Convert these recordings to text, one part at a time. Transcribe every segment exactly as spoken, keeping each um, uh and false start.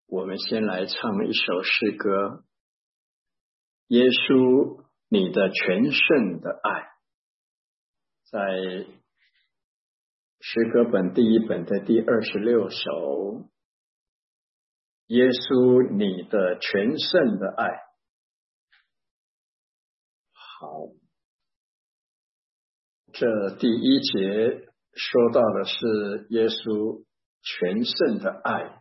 我们先来唱一首诗歌，耶稣，你的全胜的爱，在诗歌本第一本的第二十六首，耶稣，你的全胜的爱。好，这第一节说到的是耶稣全胜的爱，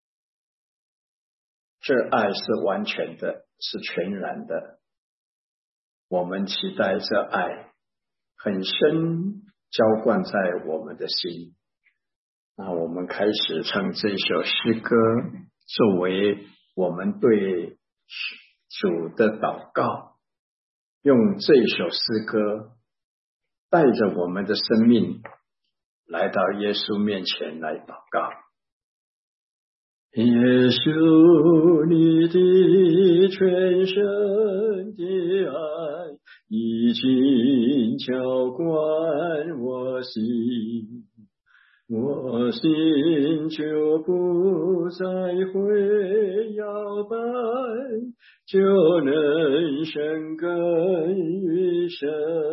这爱是完全的，是全然的。我们期待这爱很深浇灌在我们的心。那我们开始唱这首诗歌，作为我们对主的祷告，用这首诗歌带着我们的生命来到耶稣面前来祷告。耶稣，你的全胜的爱已经浇灌我心，我心就不再会摇摆，就能生根于神，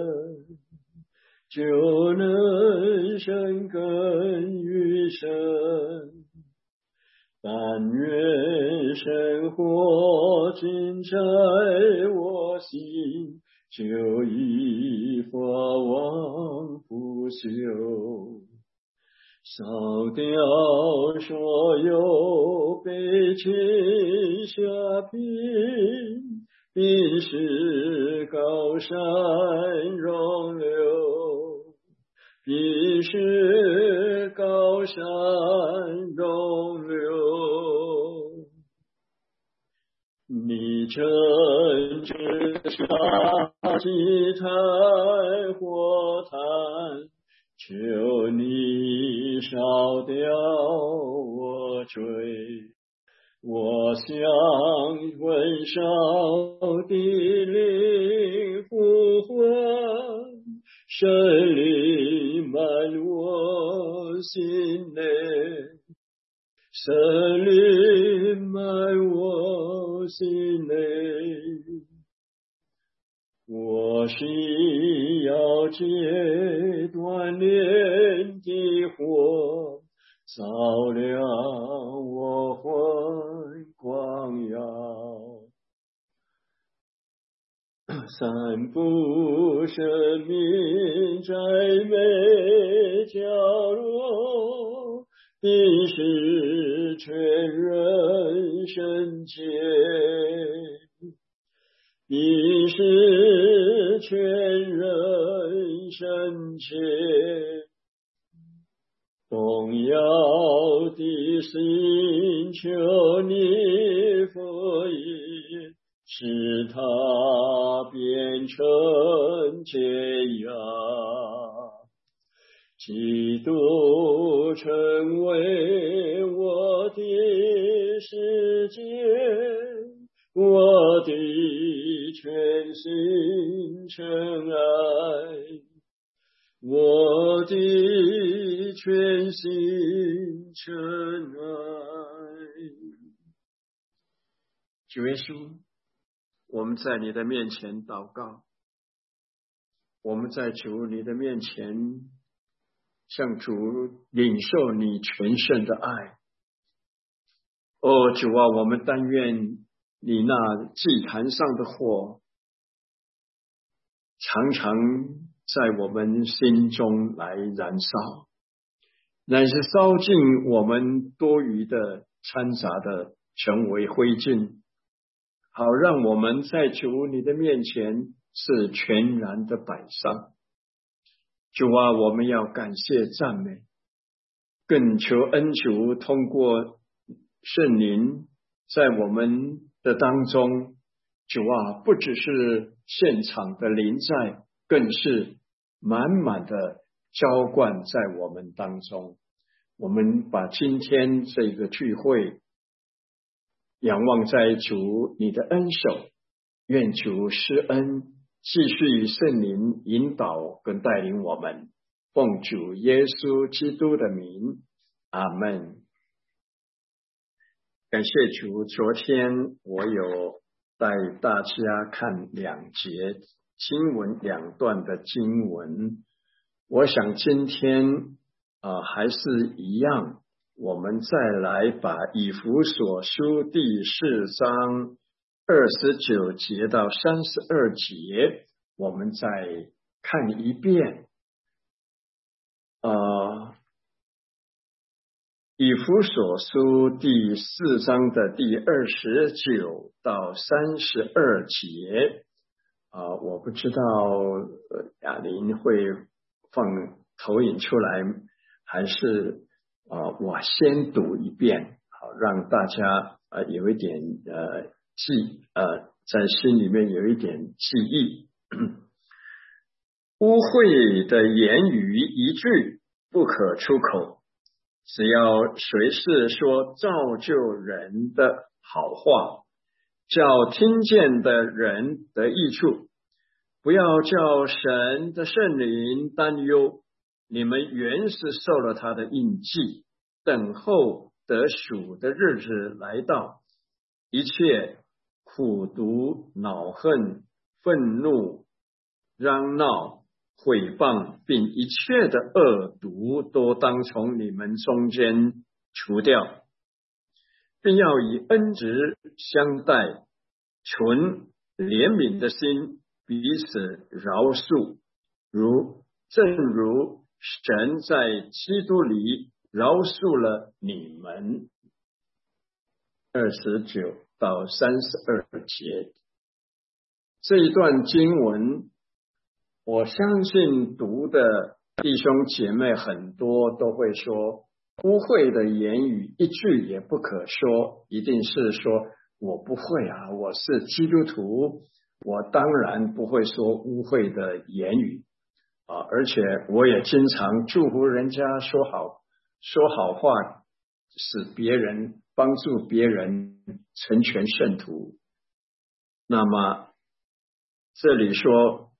就能生根于神。但愿生活尽在我心，就以法忘不休，烧掉所有悲情下品，并使高山容留，并使高山容留。你真知杀祭坛火炭，求你烧掉我罪，我向焚烧的灵呼唤，圣灵满我心内，圣灵满我心内。我需要戒断炼的火，照亮我魂光耀，散布生命在每角落，并使全人圣洁，并使全人圣洁。动摇的心，求你复引，使它变成解药，基督成为我的世界，我的全心真爱，我的全心真爱。主耶稣，我们在你的面前祷告，我们在主你的面前向主领受你全胜的爱。哦，主啊，我们但愿你那祭坛上的火常常在我们心中来燃烧，乃是烧尽我们多余的掺杂的成为灰烬，好让我们在主你的面前是全然的摆上。主啊，我们要感谢赞美，更求恩主通过圣灵在我们的当中，主啊，不只是现场的临在，更是满满的浇灌在我们当中。我们把今天这个聚会仰望在主你的恩手，愿主施恩，继续圣灵引导跟带领我们，奉主耶稣基督的名，阿们。 感谢主，昨天我有带大家看两节经文，两段的经文。我想今天啊、呃、还是一样，我们再来把以弗所书第四章二十九节到三十二节，我们再看一遍。呃以弗所书第四章的第二十九到三十二节啊、呃，我不知道呃雅琳会放投影出来，还是啊、呃、我先读一遍，好让大家呃有一点呃记呃在心里面有一点记忆。污秽的言语一句不可出口，只要随时说造就人的好话，叫听见的人得益处，不要叫神的圣灵担忧。你们原是受了他的印记，等候得赎的日子来到，一切苦毒、恼恨、愤怒、嚷闹、毁谤，并一切的恶毒，都当从你们中间除掉，并要以恩慈相待，存怜悯的心，彼此饶恕，如正如神在基督里饶恕了你们。二十九到三十二节，这一段经文，我相信读的弟兄姐妹很多都会说，污秽的言语一句也不可说，一定是说我不会啊，我是基督徒，我当然不会说污秽的言语啊，而且我也经常祝福人家说好说好话，使别人帮助别人成全圣徒。那么这里说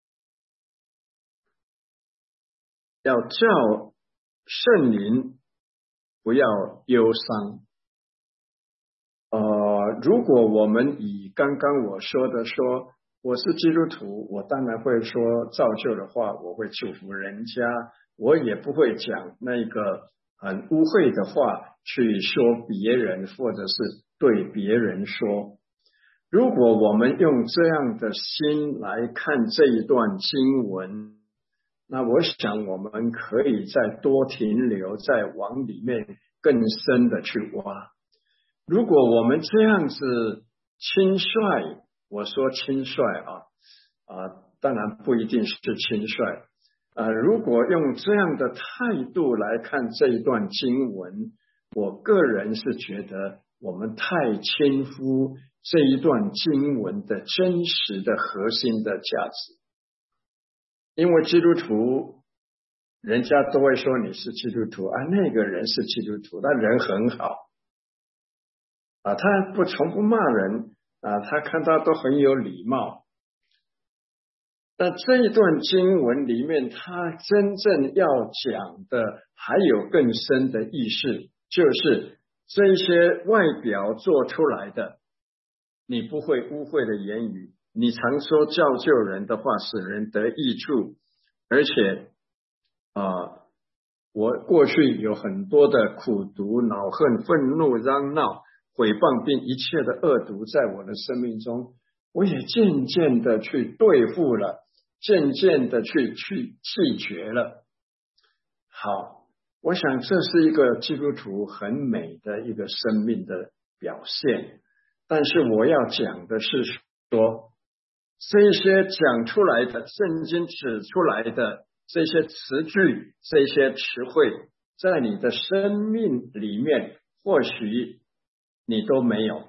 要叫圣灵不要忧伤。呃，如果我们以刚刚我说的说我是基督徒，我当然会说造就的话，我会祝福人家，我也不会讲那个很污秽的话去说别人，或者是对别人说。如果我们用这样的心来看这一段经文，那我想我们可以再多停留，再往里面更深的去挖。如果我们这样子轻率，我说轻率啊啊，当然不一定是轻率啊。如果用这样的态度来看这一段经文，我个人是觉得我们太轻忽这一段经文的真实的核心的价值。因为基督徒人家都会说你是基督徒啊，那个人是基督徒，他人很好啊，他不从不骂人啊，他看他都很有礼貌。那这一段经文里面，他真正要讲的还有更深的意思，就是这些外表做出来的，你不会污秽的言语，你常说造就人的话，使人得益处，而且啊、呃，我过去有很多的苦毒、恼恨、愤怒、嚷闹、毁谤，并一切的恶毒在我的生命中，我也渐渐的去对付了，渐渐的去去弃绝了。好，我想这是一个基督徒很美的一个生命的表现。但是我要讲的是说，这些讲出来的，圣经指出来的这些词句，这些词汇，在你的生命里面，或许你都没有，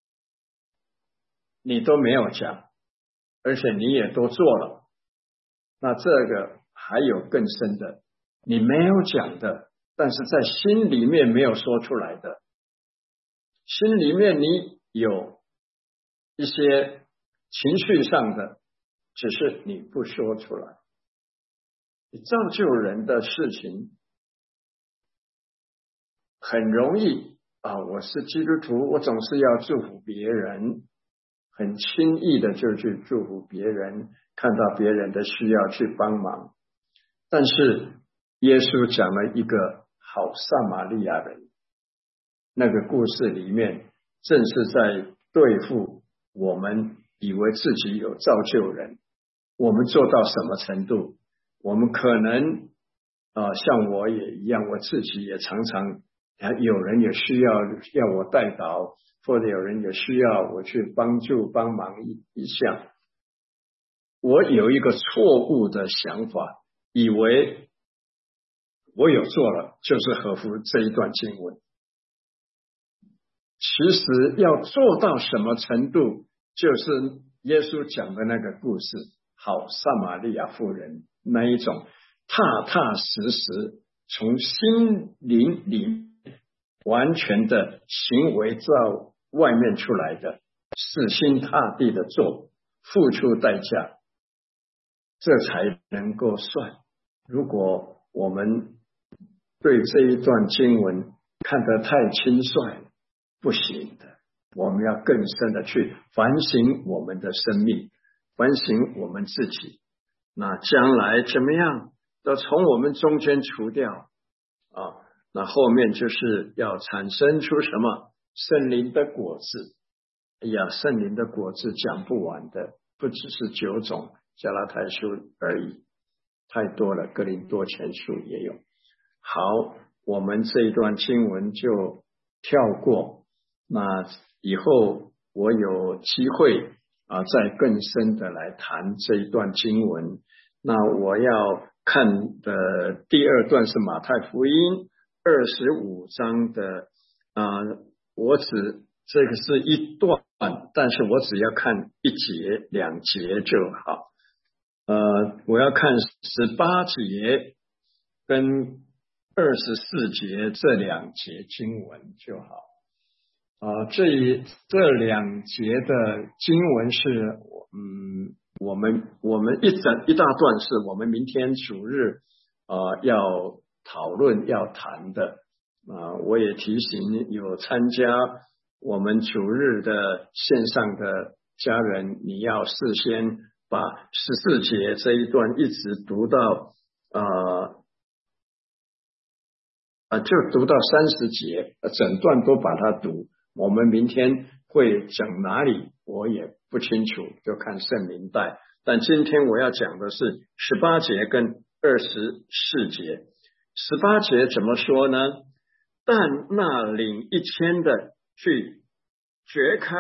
你都没有讲，而且你也都做了。那这个还有更深的，你没有讲的，但是在心里面没有说出来的，心里面你有一些情绪上的，只是你不说出来。你造就人的事情很容易啊，我是基督徒，我总是要祝福别人，很轻易的就去祝福别人，看到别人的需要去帮忙。但是耶稣讲了一个好撒玛利亚人，那个故事里面正是在对付我们以为自己有造就人，我们做到什么程度？我们可能呃，像我也一样，我自己也常常有人也需要要我代祷，或者有人也需要我去帮助帮忙一一下。我有一个错误的想法，以为我有做了就是合乎这一段经文。其实要做到什么程度，就是耶稣讲的那个故事，好撒玛利亚妇人那一种踏踏实实从心灵里完全的行为照外面出来的，死心塌地的做，付出代价，这才能够算。如果我们对这一段经文看得太轻率，不行的，我们要更深的去反省我们的生命，反省我们自己，那将来怎么样都从我们中间除掉啊。那后面就是要产生出什么圣灵的果子。哎呀，圣灵的果子讲不完的，不只是九种加拉太书而已，太多了，哥林多前书也有。好，我们这一段经文就跳过，那以后我有机会啊，再更深的来谈这一段经文。那我要看的第二段是马太福音二十五章的啊，我只这个是一段，但是我只要看一节两节就好。呃，我要看十八节跟二十四节这两节经文就好。啊，这这两节的经文是，嗯，我们我们一整一大段是我们明天主日啊、呃、要讨论要谈的啊、呃。我也提醒有参加我们主日的线上的家人，你要事先把十四节这一段一直读到啊啊，就读到三十节，整段都把它读。我们明天会讲哪里，我也不清楚，就看圣灵带。但今天我要讲的是十八节跟二十四节。十八节怎么说呢？但那领一千的去掘开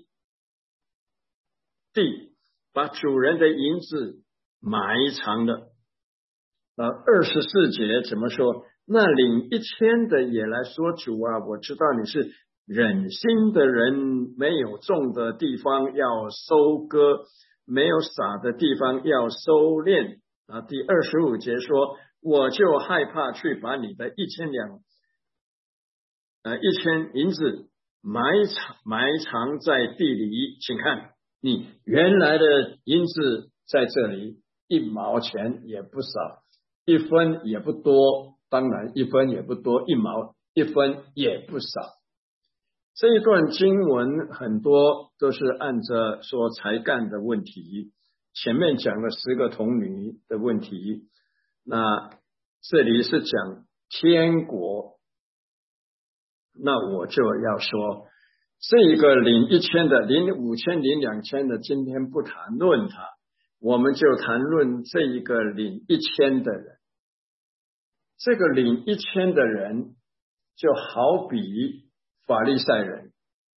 地，把主人的银子埋藏了。呃，二十四节怎么说？那领一千的也来说，主啊，我知道你是忍心的人，没有种的地方要收割，没有撒的地方要收敛。啊，第二十五节说，我就害怕去把你的一千两，呃，一千银子埋藏埋藏在地里。请看，你原来的银子在这里，一毛钱也不少，一分也不多，当然一分也不多，一毛一分也不少。这一段经文很多都是按着说才干的问题，前面讲了十个童女的问题，那这里是讲天国，那我就要说这一个领一千的、领五千、领两千的，今天不谈论它，我们就谈论这一个领一千的人。这个领一千的人就好比法利赛人，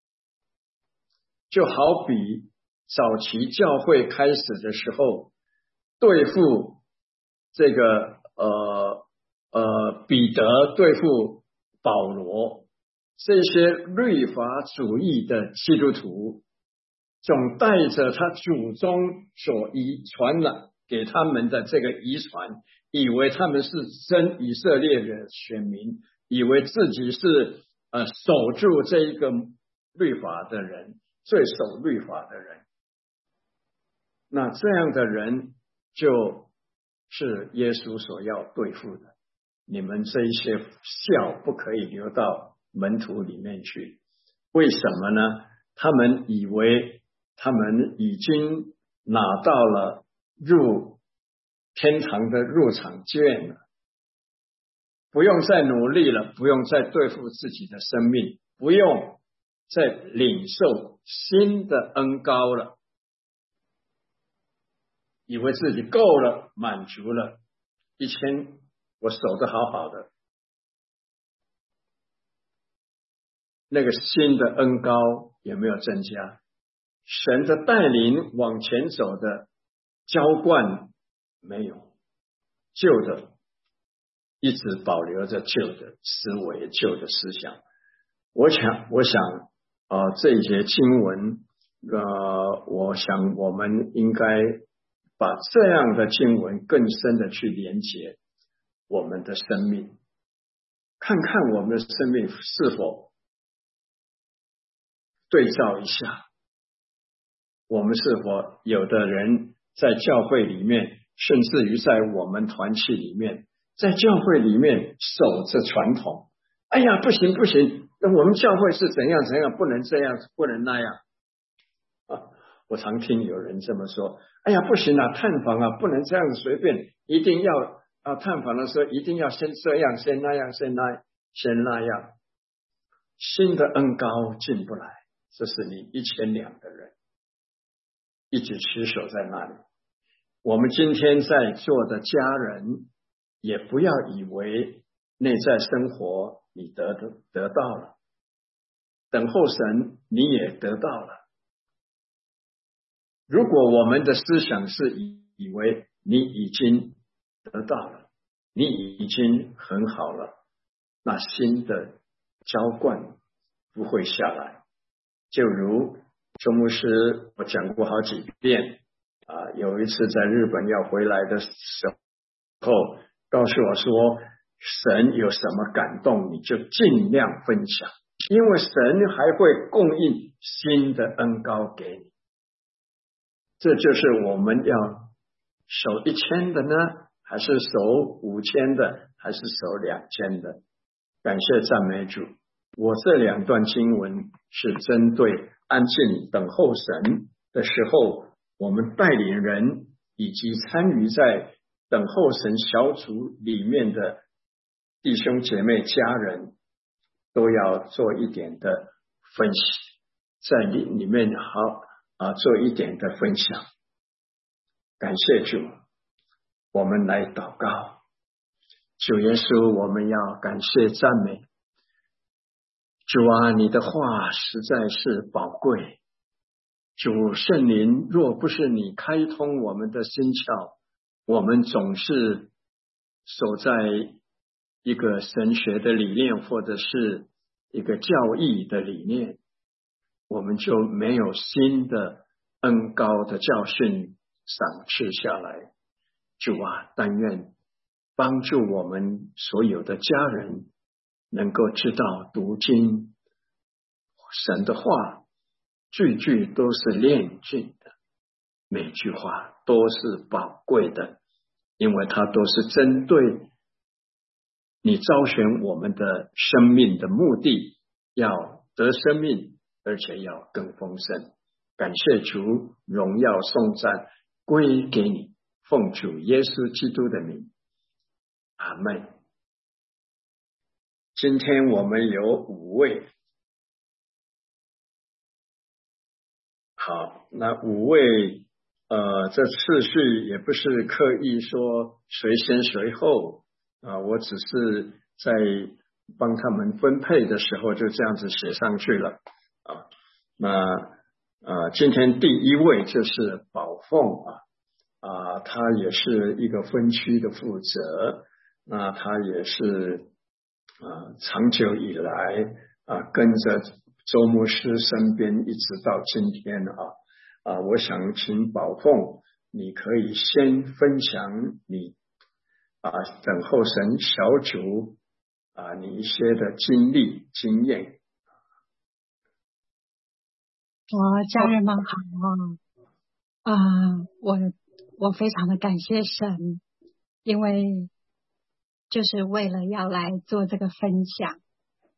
就好比早期教会开始的时候对付这个呃呃彼得，对付保罗，这些律法主义的基督徒，总带着他祖宗所遗传了给他们的这个遗传，以为他们是真以色列的选民，以为自己是呃守住这一个律法的人，最守律法的人。那这样的人就是耶稣所要对付的。你们这一些笑不可以流到门徒里面去。为什么呢？他们以为他们已经拿到了入天堂的入场券了，不用再努力了，不用再对付自己的生命，不用再领受新的恩膏了，以为自己够了，满足了，一天我守得好好的，那个新的恩膏也没有增加，神的带领往前走的浇灌没有，旧的一直保留着旧的思维、旧的思想。我想，我想啊、呃，这一节经文，呃，我想我们应该把这样的经文更深的去连结我们的生命，看看我们的生命是否对照一下，我们是否有的人在教会里面，甚至于在我们团契里面，在教会里面守着传统。哎呀，不行不行，那我们教会是怎样怎样，不能这样，不能那样啊！我常听有人这么说，哎呀，不行啊，探访啊，不能这样随便，一定要啊，探访的时候一定要先这样，先那样，先那先那样，新的恩膏进不来，这是你一千两的人一直持守在那里。我们今天在座的家人，也不要以为内在生活你得得到了，等候神你也得到了。如果我们的思想是以为你已经得到了，你已经很好了，那新的浇灌不会下来。就如周牧师我讲过好几遍啊，有一次在日本要回来的时候，告诉我说，神有什么感动你就尽量分享，因为神还会供应新的恩膏给你。这就是我们要守一千的呢，还是守五千的，还是守两千的？感谢赞美主。我这两段经文是针对安静等候神的时候，我们带领人以及参与在等候神小组里面的弟兄姐妹家人，都要做一点的分析，在里里面好啊，做一点的分享。感谢主，我们来祷告。主耶稣，我们要感谢赞美主啊，你的话实在是宝贵。主圣灵，若不是你开通我们的心窍，我们总是守在一个神学的理念，或者是一个教义的理念，我们就没有新的恩膏的教训赏赐下来。主啊，但愿帮助我们所有的家人能够知道读经，神的话句句都是炼净的，每句话都是宝贵的，因为它都是针对你招选我们的生命的目的，要得生命，而且要更丰盛。感谢主，荣耀颂赞归给你，奉主耶稣基督的名，阿们。今天我们有五位，好，那五位呃，这次序也不是刻意说谁先谁后啊、呃，我只是在帮他们分配的时候就这样子写上去了啊。那呃，今天第一位就是宝凤啊啊，他也是一个分区的负责，那他也是啊长久以来啊跟着周牧师身边一直到今天啊啊，我想请宝凤，你可以先分享你啊等候神小组啊你一些的经历经验。 我家人们好啊、呃，我我非常的感谢神，因为就是为了要来做这个分享，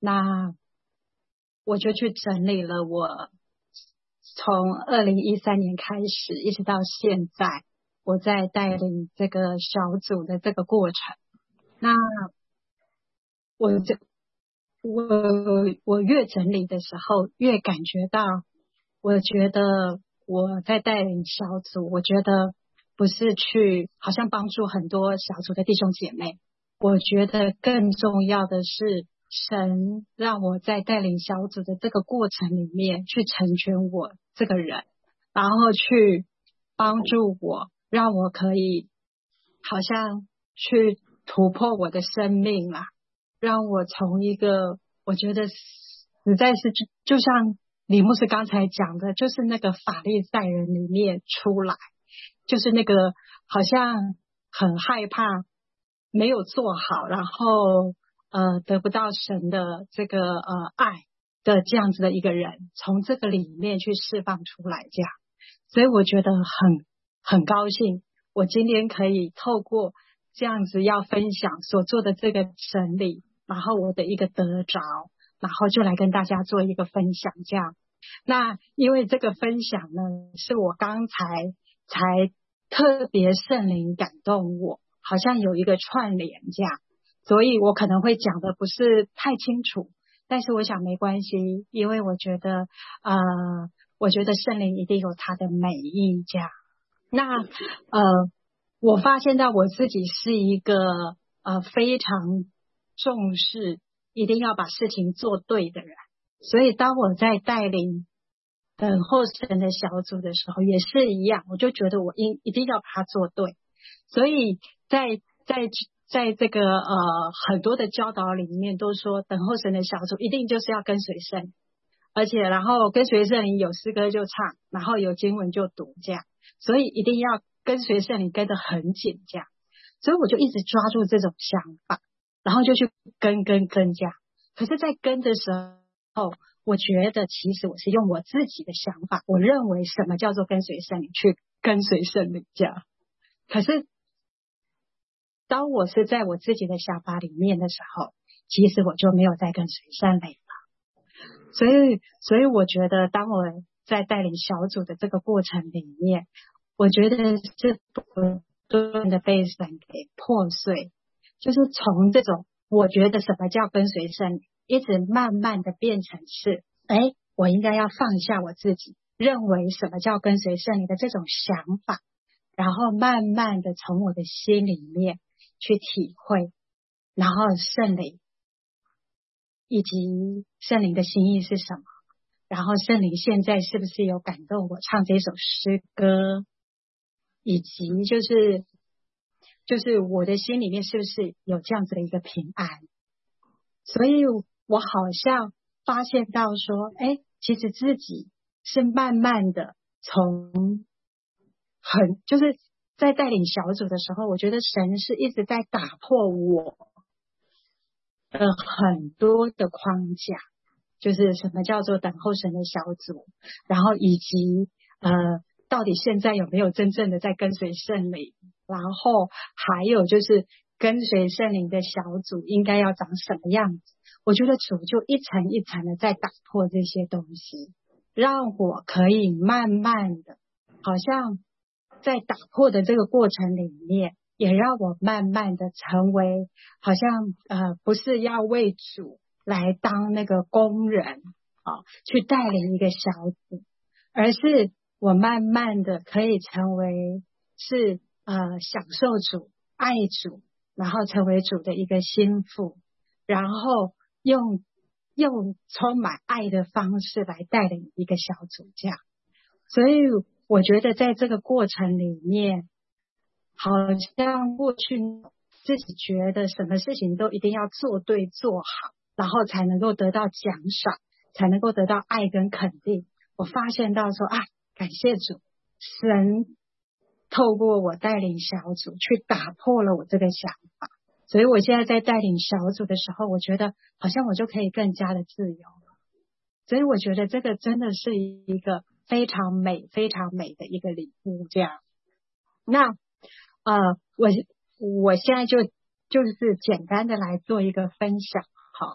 那我就去整理了我从二零一三年开始一直到现在我在带领这个小组的这个过程。那我这我我越整理的时候越感觉到，我觉得我在带领小组，我觉得不是去好像帮助很多小组的弟兄姐妹，我觉得更重要的是神让我在带领小组的这个过程里面去成全我这个人，然后去帮助我，让我可以好像去突破我的生命啦，让我从一个我觉得实在是就就像李牧师刚才讲的，就是那个法利赛人里面出来，就是那个好像很害怕没有做好，然后呃得不到神的这个呃爱的这样子的一个人，从这个里面去释放出来这样。所以我觉得很很高兴，我今天可以透过这样子要分享所做的这个整理，然后我的一个得着，然后就来跟大家做一个分享这样。那因为这个分享呢，是我刚才才特别圣灵感动我，好像有一个串联这样，所以我可能会讲的不是太清楚，但是我想没关系，因为我觉得呃，我觉得圣灵一定有他的美意这样。那呃，我发现到我自己是一个呃非常重视一定要把事情做对的人，所以当我在带领等候神的小组的时候也是一样，我就觉得我应一定要把它做对。所以在在在这个呃很多的教导里面都说，等候神的小组一定就是要跟随圣，而且然后跟随圣灵有诗歌就唱，然后有经文就读这样，所以一定要跟随圣灵跟得很紧这样。所以我就一直抓住这种想法，然后就去跟跟跟这样。可是在跟的时候，我觉得其实我是用我自己的想法，我认为什么叫做跟随圣灵，去跟随圣灵这样。可是当我是在我自己的想法里面的时候，其实我就没有在跟随圣灵了。所以所以我觉得当我在带领小组的这个过程里面，我觉得是不断的被神给破碎，就是从这种我觉得什么叫跟随圣灵，一直慢慢的变成是哎，我应该要放下我自己认为什么叫跟随圣灵的这种想法，然后慢慢的从我的心里面去体会，然后圣灵以及圣灵的心意是什么，然后圣灵现在是不是有感动我唱这首诗歌，以及就是就是我的心里面是不是有这样子的一个平安。所以我好像发现到说，哎，其实自己是慢慢的从很就是在带领小组的时候，我觉得神是一直在打破我的很多的框架，就是什么叫做等候神的小组，然后以及呃到底现在有没有真正的在跟随圣灵，然后还有就是跟随圣灵的小组应该要长什么样子。我觉得主就一层一层的在打破这些东西，让我可以慢慢的好像在打破的这个过程里面，也让我慢慢的成为好像呃不是要为主来当那个工人啊，去带领一个小组，而是我慢慢的可以成为是呃享受主爱主，然后成为主的一个心腹，然后用用充满爱的方式来带领一个小组这样。所以我觉得在这个过程里面，好像过去自己觉得什么事情都一定要做对做好，然后才能够得到奖赏，才能够得到爱跟肯定。我发现到说啊，感谢主，神透过我带领小组去打破了我这个想法，所以我现在在带领小组的时候，我觉得好像我就可以更加的自由了。所以我觉得这个真的是一个非常美非常美的一个礼物这样。那呃我我现在就就是简单的来做一个分享。好，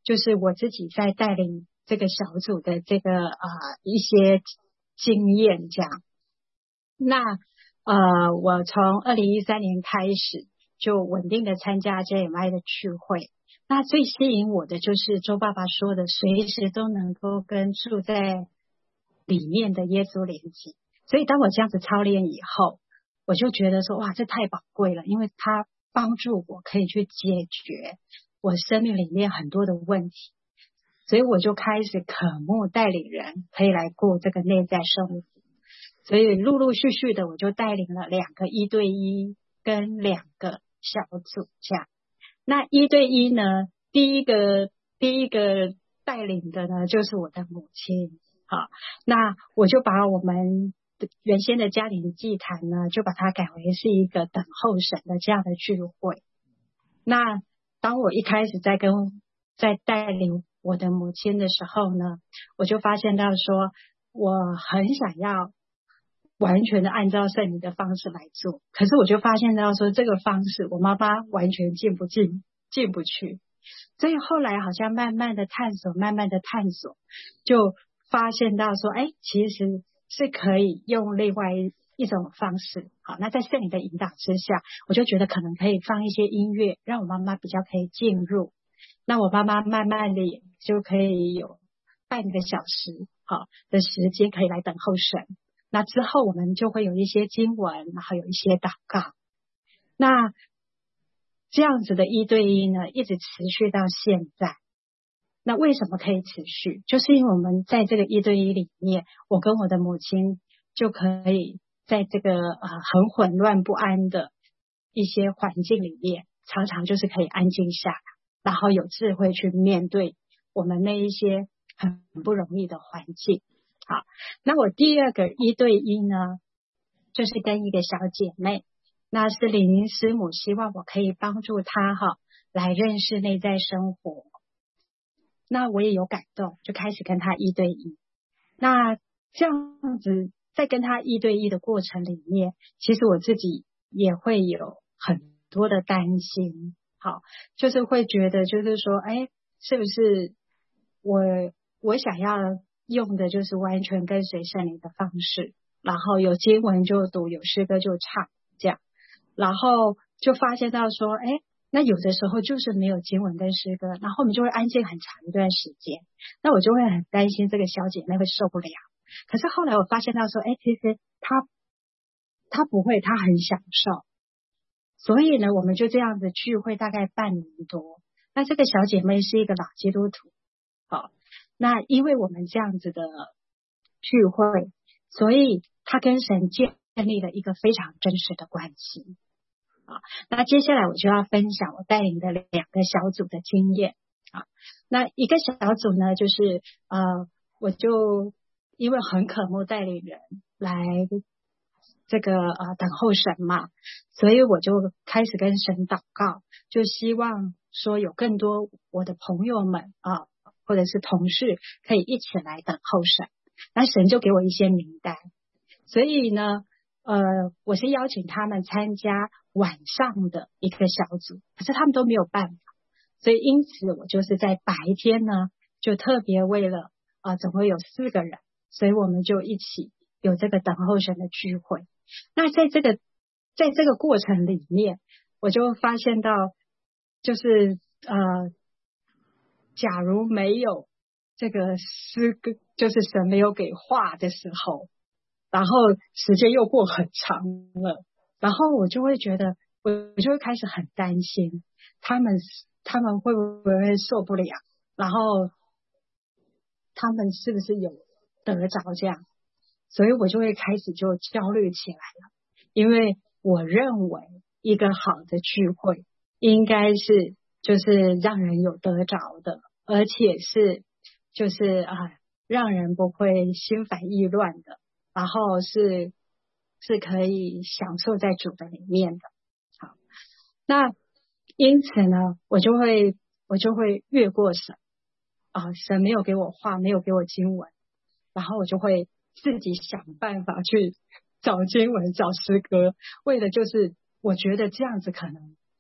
就是我自己在带领这个小组的这个呃一些经验这样。那呃，我从二零一三年开始就稳定的参加 J M I 的聚会。那最吸引我的就是周爸爸说的，随时都能够跟住在里面的耶稣连接。所以当我这样子操练以后，我就觉得说，哇，这太宝贵了，因为它帮助我可以去解决我生命里面很多的问题。所以我就开始渴慕带领人可以来过这个内在生活。所以陆陆续续的我就带领了两个一对一跟两个小组这样。那一对一呢，第一个第一个带领的呢就是我的母亲。好，那我就把我们原先的家庭祭坛呢，就把它改为是一个等候神的这样的聚会。那当我一开始在跟在带领我的母亲的时候呢，我就发现到说，我很想要完全的按照圣灵的方式来做，可是我就发现到说，这个方式我妈妈完全进不进进不去。所以后来好像慢慢的探索慢慢的探索，就发现到说，哎，其实是可以用另外一种方式。好，那在圣灵的引导之下，我就觉得可能可以放一些音乐，让我妈妈比较可以进入。那我妈妈慢慢的也就可以有半个小时好的时间可以来等候神。那之后我们就会有一些经文，然后有一些祷告。那这样子的一对一呢，一直持续到现在。那为什么可以持续？就是因为我们在这个一对一里面，我跟我的母亲就可以在这个呃很混乱不安的一些环境里面，常常就是可以安静下来，然后有智慧去面对我们那一些很不容易的环境。好，那我第二个一对一呢，就是跟一个小姐妹，那是李宁师母希望我可以帮助她哈来认识内在生活。那我也有感动，就开始跟她一对一。那这样子在跟她一对一的过程里面，其实我自己也会有很多的担心。好，就是会觉得就是说，哎，是不是我我想要用的就是完全跟随圣灵的方式，然后有经文就读，有诗歌就唱这样，然后就发现到说，哎，那有的时候就是没有经文跟诗歌，然后我们就会安静很长一段时间，那我就会很担心这个小姐妹会受不了。可是后来我发现到说，哎，其实她她不会，她很享受。所以呢，我们就这样子聚会大概半年多。那这个小姐妹是一个老基督徒，好，那因为我们这样子的聚会，所以她跟神建立了一个非常真实的关系。好，那接下来我就要分享我带领的两个小组的经验。好，那一个小组呢，就是呃，我就因为很渴慕带领人来这个呃等候神嘛，所以我就开始跟神祷告，就希望说有更多我的朋友们啊、呃，或者是同事可以一起来等候神。那神就给我一些名单，所以呢，呃，我是邀请他们参加晚上的一个小组，可是他们都没有办法，所以因此我就是在白天呢，就特别为了啊、呃，总会有四个人，所以我们就一起有这个等候神的聚会。那在这个在这个过程里面，我就发现到，就是呃，假如没有这个诗歌，就是神没有给话的时候，然后时间又过很长了，然后我就会觉得，我就会开始很担心，他们他们会不会受不了，然后他们是不是有得着这样。所以我就会开始就焦虑起来了，因为我认为一个好的聚会应该是就是让人有得着的，而且是就是啊让人不会心烦意乱的，然后是是可以享受在主的里面的。好，那因此呢，我就会我就会越过神啊，神没有给我话，没有给我经文，然后我就会自己想办法去找经文找诗歌，为的就是我觉得这样子可能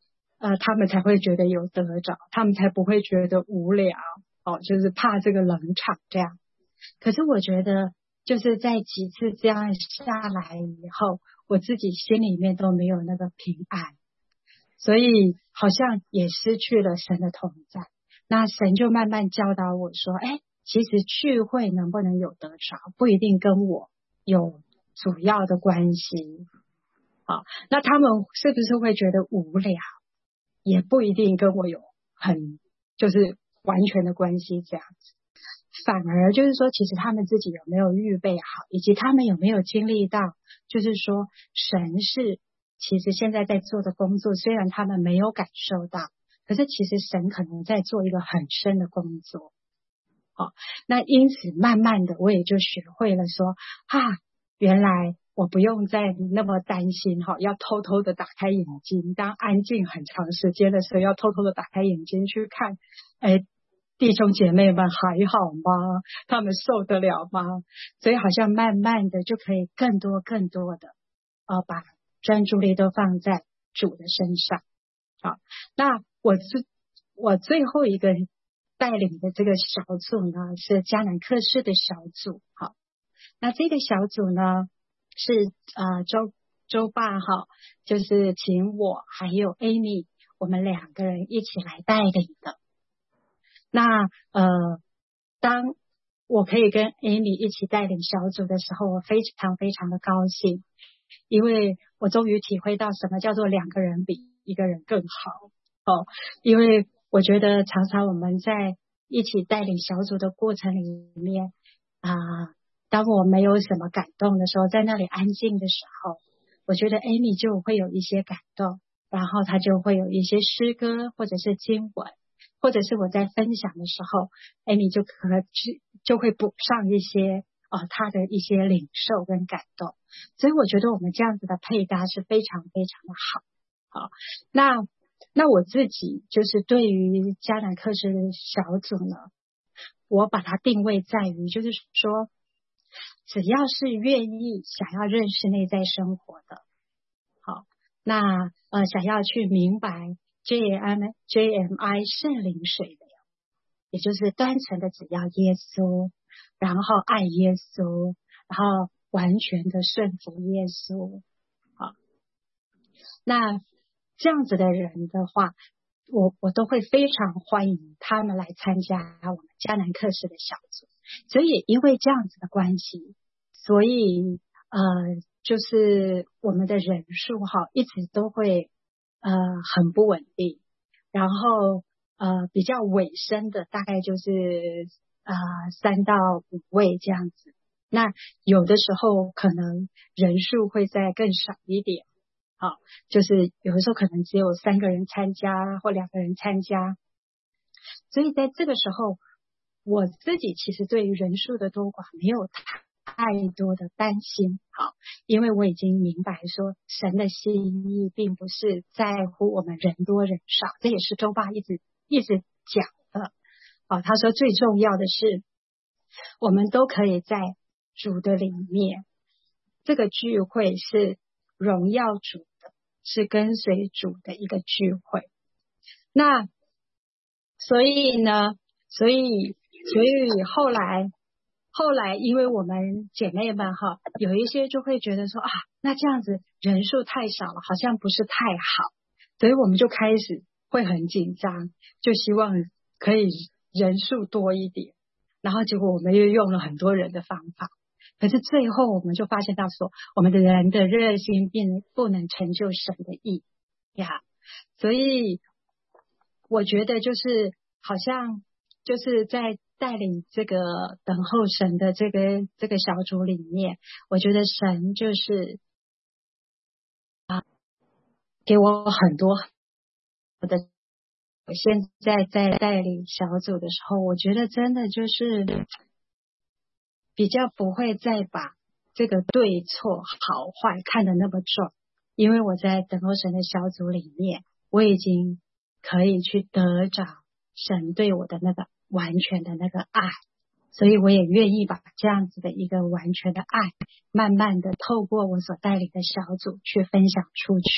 呃，他们才会觉得有得着，他们才不会觉得无聊哦，就是怕这个冷场这样。可是我觉得就是在几次这样下来以后，我自己心里面都没有那个平安，所以好像也失去了神的同在。那神就慢慢教导我说，哎，其实聚会能不能有得着，不一定跟我有主要的关系。好，那他们是不是会觉得无聊，也不一定跟我有很就是完全的关系这样子。反而就是说，其实他们自己有没有预备好，以及他们有没有经历到，就是说神是其实现在在做的工作，虽然他们没有感受到，可是其实神可能在做一个很深的工作。好，那因此慢慢的我也就学会了说，啊，原来我不用再那么担心哈，要偷偷的打开眼睛，当安静很长时间的时候，要偷偷的打开眼睛去看，哎，弟兄姐妹们还好吗？他们受得了吗？所以好像慢慢的就可以更多更多的呃把专注力都放在主的身上。好，那我是我最后一个带领的这个小组呢，是迦南克士的小组。好，那这个小组呢是呃周周爸哈，就是请我还有 Amy 我们两个人一起来带领的。那呃，当我可以跟 Amy 一起带领小组的时候，我非常非常的高兴，因为我终于体会到什么叫做两个人比一个人更好哦。因为我觉得常常我们在一起带领小组的过程里面啊、呃，当我没有什么感动的时候，在那里安静的时候，我觉得 Amy 就会有一些感动，然后她就会有一些诗歌或者是经文。或者是我在分享的时候 Amy 就可能就会补上一些呃她的一些领受跟感动，所以我觉得我们这样子的配搭是非常非常的好。好，那那我自己就是对于迦南克士小组呢，我把它定位在于就是说，只要是愿意想要认识内在生活的，好，那呃想要去明白J M J M I 圣灵水流，也就是单纯的只要耶稣，然后爱耶稣，然后完全的顺服耶稣。好，那这样子的人的话，我我都会非常欢迎他们来参加我们迦南克士的小组。所以因为这样子的关系，所以呃就是我们的人数哈一直都会呃很不稳定，然后呃比较尾声的大概就是呃三到五位这样子，那有的时候可能人数会再更少一点，好，就是有的时候可能只有三个人参加或两个人参加，所以在这个时候我自己其实对于人数的多寡没有太多的担心，好，因为我已经明白说神的心意并不是在乎我们人多人少，这也是周爸一直一直讲的。好，他说最重要的是我们都可以在主的里面，这个聚会是荣耀主的，是跟随主的一个聚会。那所以呢所以所以后来后来因为我们姐妹们哈，有一些就会觉得说啊，那这样子人数太少了，好像不是太好，所以我们就开始会很紧张，就希望可以人数多一点，然后结果我们又用了很多人的方法，可是最后我们就发现到说，我们的人的热心并不能成就神的意呀，所以我觉得就是好像就是在带领这个等候神的这个这个小组里面，我觉得神就是啊给我很多的。我现在在带领小组的时候，我觉得真的就是比较不会再把这个对错好坏看得那么重，因为我在等候神的小组里面，我已经可以去得着神对我的那个完全的那个爱，所以我也愿意把这样子的一个完全的爱慢慢的透过我所带领的小组去分享出去。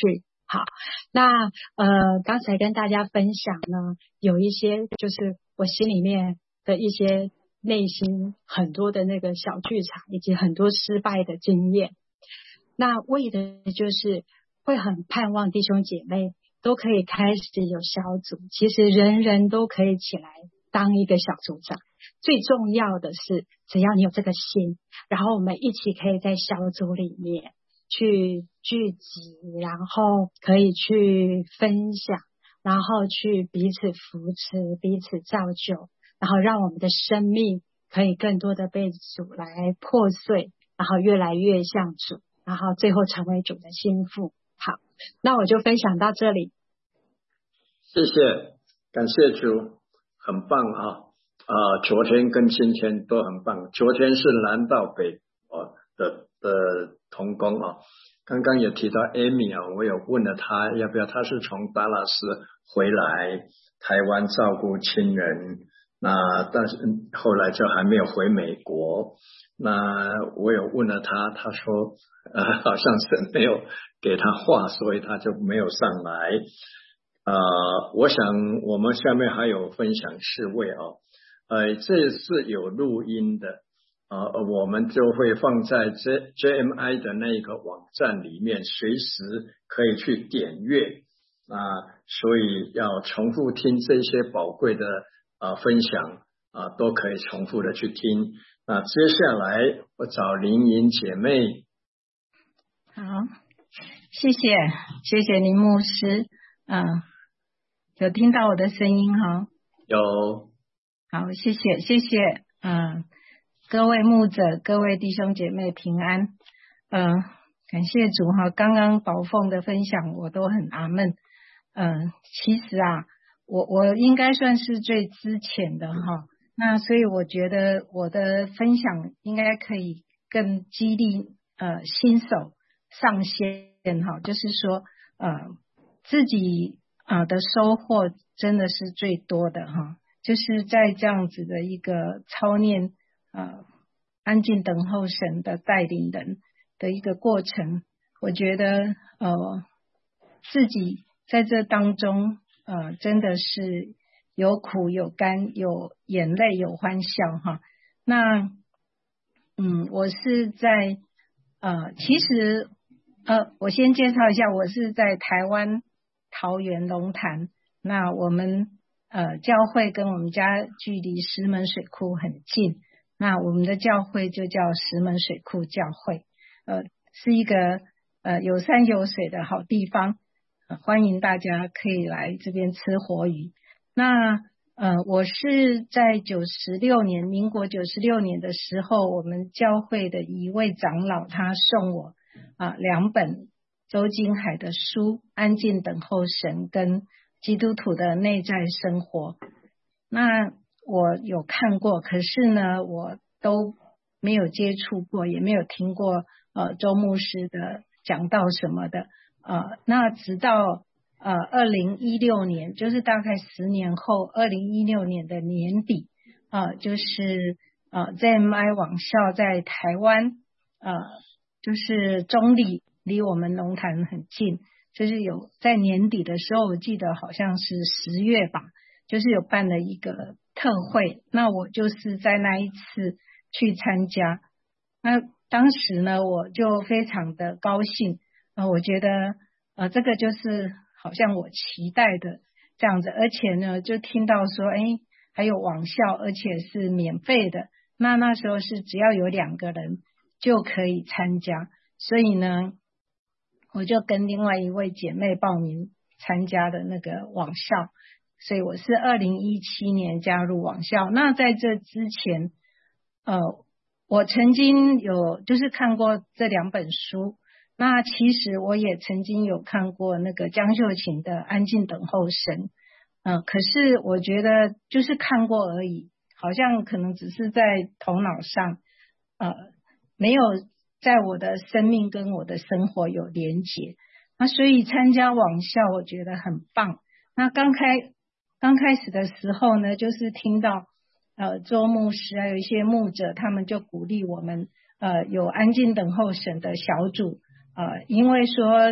好，那呃，刚才跟大家分享呢，有一些就是我心里面的一些内心很多的那个小剧场，以及很多失败的经验。那为的就是会很盼望弟兄姐妹都可以开始有小组，其实人人都可以起来当一个小组长。最重要的是，只要你有这个心，然后我们一起可以在小组里面去聚集，然后可以去分享，然后去彼此扶持，彼此造就，然后让我们的生命可以更多的被主来破碎，然后越来越像主，然后最后成为主的心腹。好，那我就分享到这里。 谢谢，感谢主，很棒啊！啊、呃，昨天跟今天都很棒。昨天是南到北哦的的同工啊，刚刚也提到 Amy 啊，我有问了他要不要，他是从达拉斯回来台湾照顾亲人，那但是后来就还没有回美国。那我有问了他，他说呃好像是没有给他话，所以他就没有上来。呃，我想我们下面还有分享四位啊，呃，这是有录音的，呃，我们就会放在 J JMI 的那个网站里面，随时可以去点阅啊，所以要重复听这些宝贵的呃分享啊，都可以重复的去听。那接下来我找林莹姐妹。 好，谢谢谢谢林牧师，嗯、呃，有听到我的声音哈？ 有。 好，谢谢谢谢，嗯、呃，各位牧者，各位弟兄姐妹平安，嗯、呃，感谢主哈，刚刚宝凤的分享我都很阿们，嗯、呃，其实啊，我我应该算是最资浅的哈，那所以我觉得我的分享应该可以更激励呃新手上线哈，就是说呃自己啊、呃、的收获真的是最多的哈。就是在这样子的一个操练呃安静等候神的带领人的一个过程，我觉得呃自己在这当中呃真的是有苦有甘，有眼泪有欢笑哈。那嗯我是在呃其实呃我先介绍一下，我是在台湾桃园龙潭，那我们呃，教会跟我们家距离石门水库很近，那我们的教会就叫石门水库教会，呃，是一个呃有山有水的好地方，呃，欢迎大家可以来这边吃活鱼。那呃，我是在九十六年，民国九十六年的时候，我们教会的一位长老他送我啊、呃、两本周金海的书，《安静等候神》跟基督徒的内在生活，那我有看过，可是呢我都没有接触过，也没有听过呃周牧师的讲道什么的，呃那直到呃二零一六年，就是大概十年后，二零一六年的年底，呃就是呃 J M I 网校在台湾，呃就是中立，离我们龙潭很近，就是有在年底的时候，我记得好像是十月吧，就是有办了一个特会，那我就是在那一次去参加，那当时呢我就非常的高兴，呃，我觉得呃这个就是好像我期待的这样子，而且呢就听到说哎还有网校，而且是免费的，那那时候是只要有两个人就可以参加，所以呢我就跟另外一位姐妹报名参加的那个网校，所以我是二零一七年加入网校。那在这之前呃，我曾经有就是看过这两本书，那其实我也曾经有看过那个江秀琴的《安静等候神》，呃，可是我觉得就是看过而已，好像可能只是在头脑上呃没有在我的生命跟我的生活有连结，那所以参加网校我觉得很棒。那刚开刚开始的时候呢，就是听到呃周牧师还有一些牧者，他们就鼓励我们呃有安静等候神的小组，呃因为说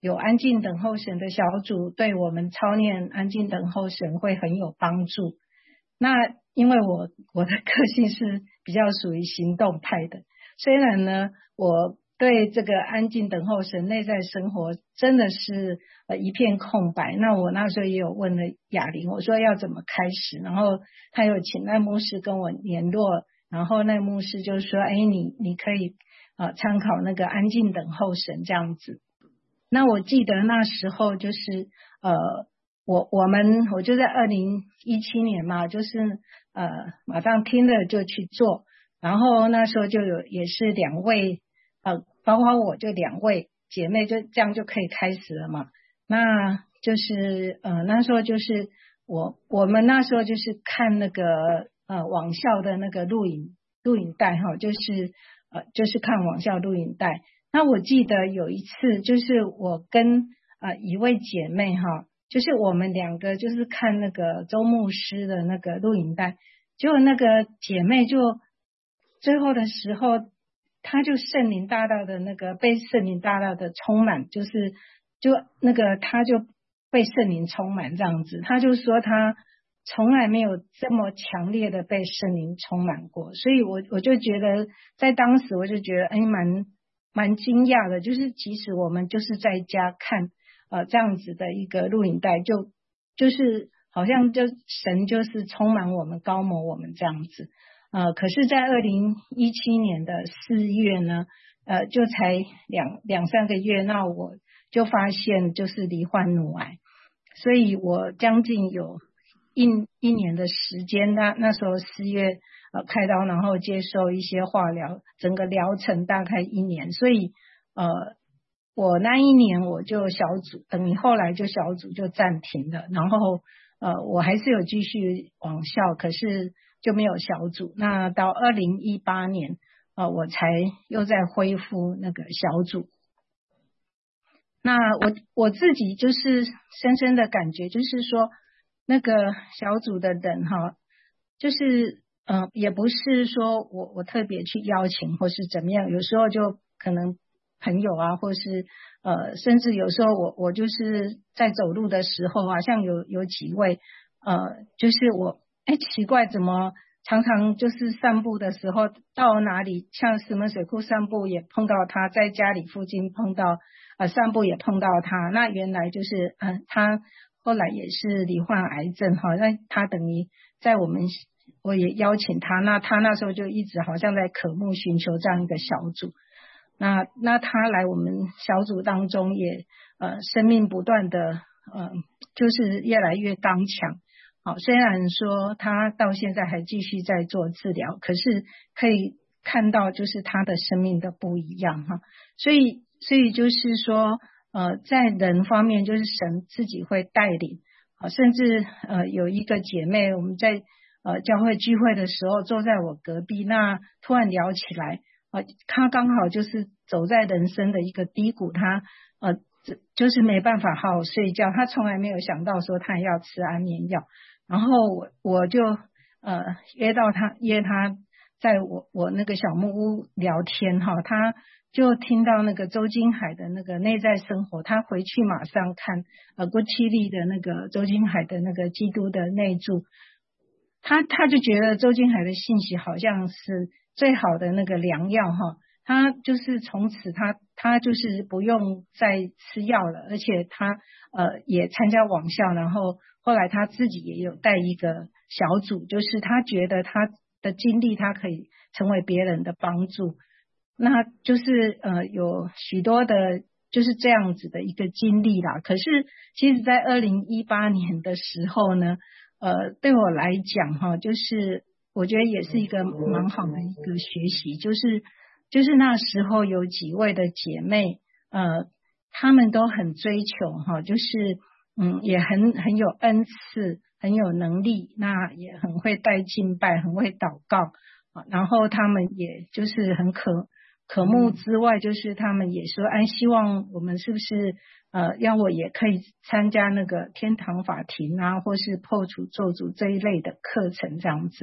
有安静等候神的小组，对我们操练安静等候神会很有帮助。那因为我我的个性是比较属于行动派的，虽然呢我对这个安静等候神内在生活真的是呃一片空白，那我那时候也有问了雅玲，我说要怎么开始，然后他有请那牧师跟我联络，然后那牧师就说哎你你可以呃参考那个安静等候神这样子。那我记得那时候就是呃我我们我就在二零一七年嘛，就是呃马上听了就去做，然后那时候就有也是两位呃包括我就两位姐妹就这样就可以开始了嘛。那就是呃那时候就是我我们那时候就是看那个呃网校的那个录影录影带哈，就是呃就是看网校录影带。那我记得有一次就是我跟呃一位姐妹哈，就是我们两个就是看那个周牧师的那个录影带，结果那个姐妹就最后的时候她就圣灵大大的那个被圣灵大大的充满，就是就那个她就被圣灵充满这样子，她就说她从来没有这么强烈的被圣灵充满过，所以我我就觉得在当时我就觉得哎蛮蛮惊讶的，就是即使我们就是在家看呃这样子的一个录影带，就就是好像就神就是充满我们高摩我们这样子呃可是在二零一七年的四月呢呃就才两两三个月，那我就发现就是罹患乳癌，所以我将近有一一年的时间，那那时候四月呃开刀，然后接受一些化疗，整个疗程大概一年，所以呃我那一年我就小组，等于后来就小组就暂停了，然后呃我还是有继续往校，可是就没有小组。那到二零一八年呃我才又再恢复那个小组。那我我自己就是深深的感觉，就是说那个小组的人哈，就是嗯、呃，也不是说我我特别去邀请或是怎么样，有时候就可能朋友啊，或是呃，甚至有时候我我就是在走路的时候啊，像有有几位呃，就是我哎奇怪怎么常常就是散步的时候到哪里，像石门水库散步也碰到他，在家里附近碰到呃散步也碰到他，那原来就是嗯、呃、他后来也是罹患癌症哈，那他等于在我们我也邀请他，那他那时候就一直好像在渴慕寻求这样一个小组，那那他来我们小组当中也呃生命不断的呃就是越来越刚强。好，虽然说他到现在还继续在做治疗，可是可以看到就是他的生命的不一样哈。所以所以就是说呃在人方面就是神自己会带领，啊甚至呃有一个姐妹我们在呃教会聚会的时候坐在我隔壁，那突然聊起来呃她刚好就是走在人生的一个低谷，她呃就是没办法好好睡觉，她从来没有想到说她要吃安眠药，然后我我就呃约到他约他在我我那个小木屋聊天哈，他就听到那个周金海的那个内在生活，他回去马上看呃郭七力的那个周金海的那个基督的内住，他他就觉得周金海的信息好像是最好的那个良药哈，他就是从此他他就是不用再吃药了，而且他呃也参加网校，然后后来他自己也有带一个小组，就是他觉得他的经历他可以成为别人的帮助，那就是呃有许多的就是这样子的一个经历啦。可是其实在二零一八年的时候呢呃对我来讲哈，就是我觉得也是一个蛮好的一个学习，就是就是那时候有几位的姐妹呃她们都很追求哈，就是嗯也很很有恩赐，很有能力，那也很会带敬拜，很会祷告，然后他们也就是很渴渴慕之外，就是他们也说哎希望我们是不是呃让我也可以参加那个天堂法庭啊，或是破除咒诅这一类的课程这样子。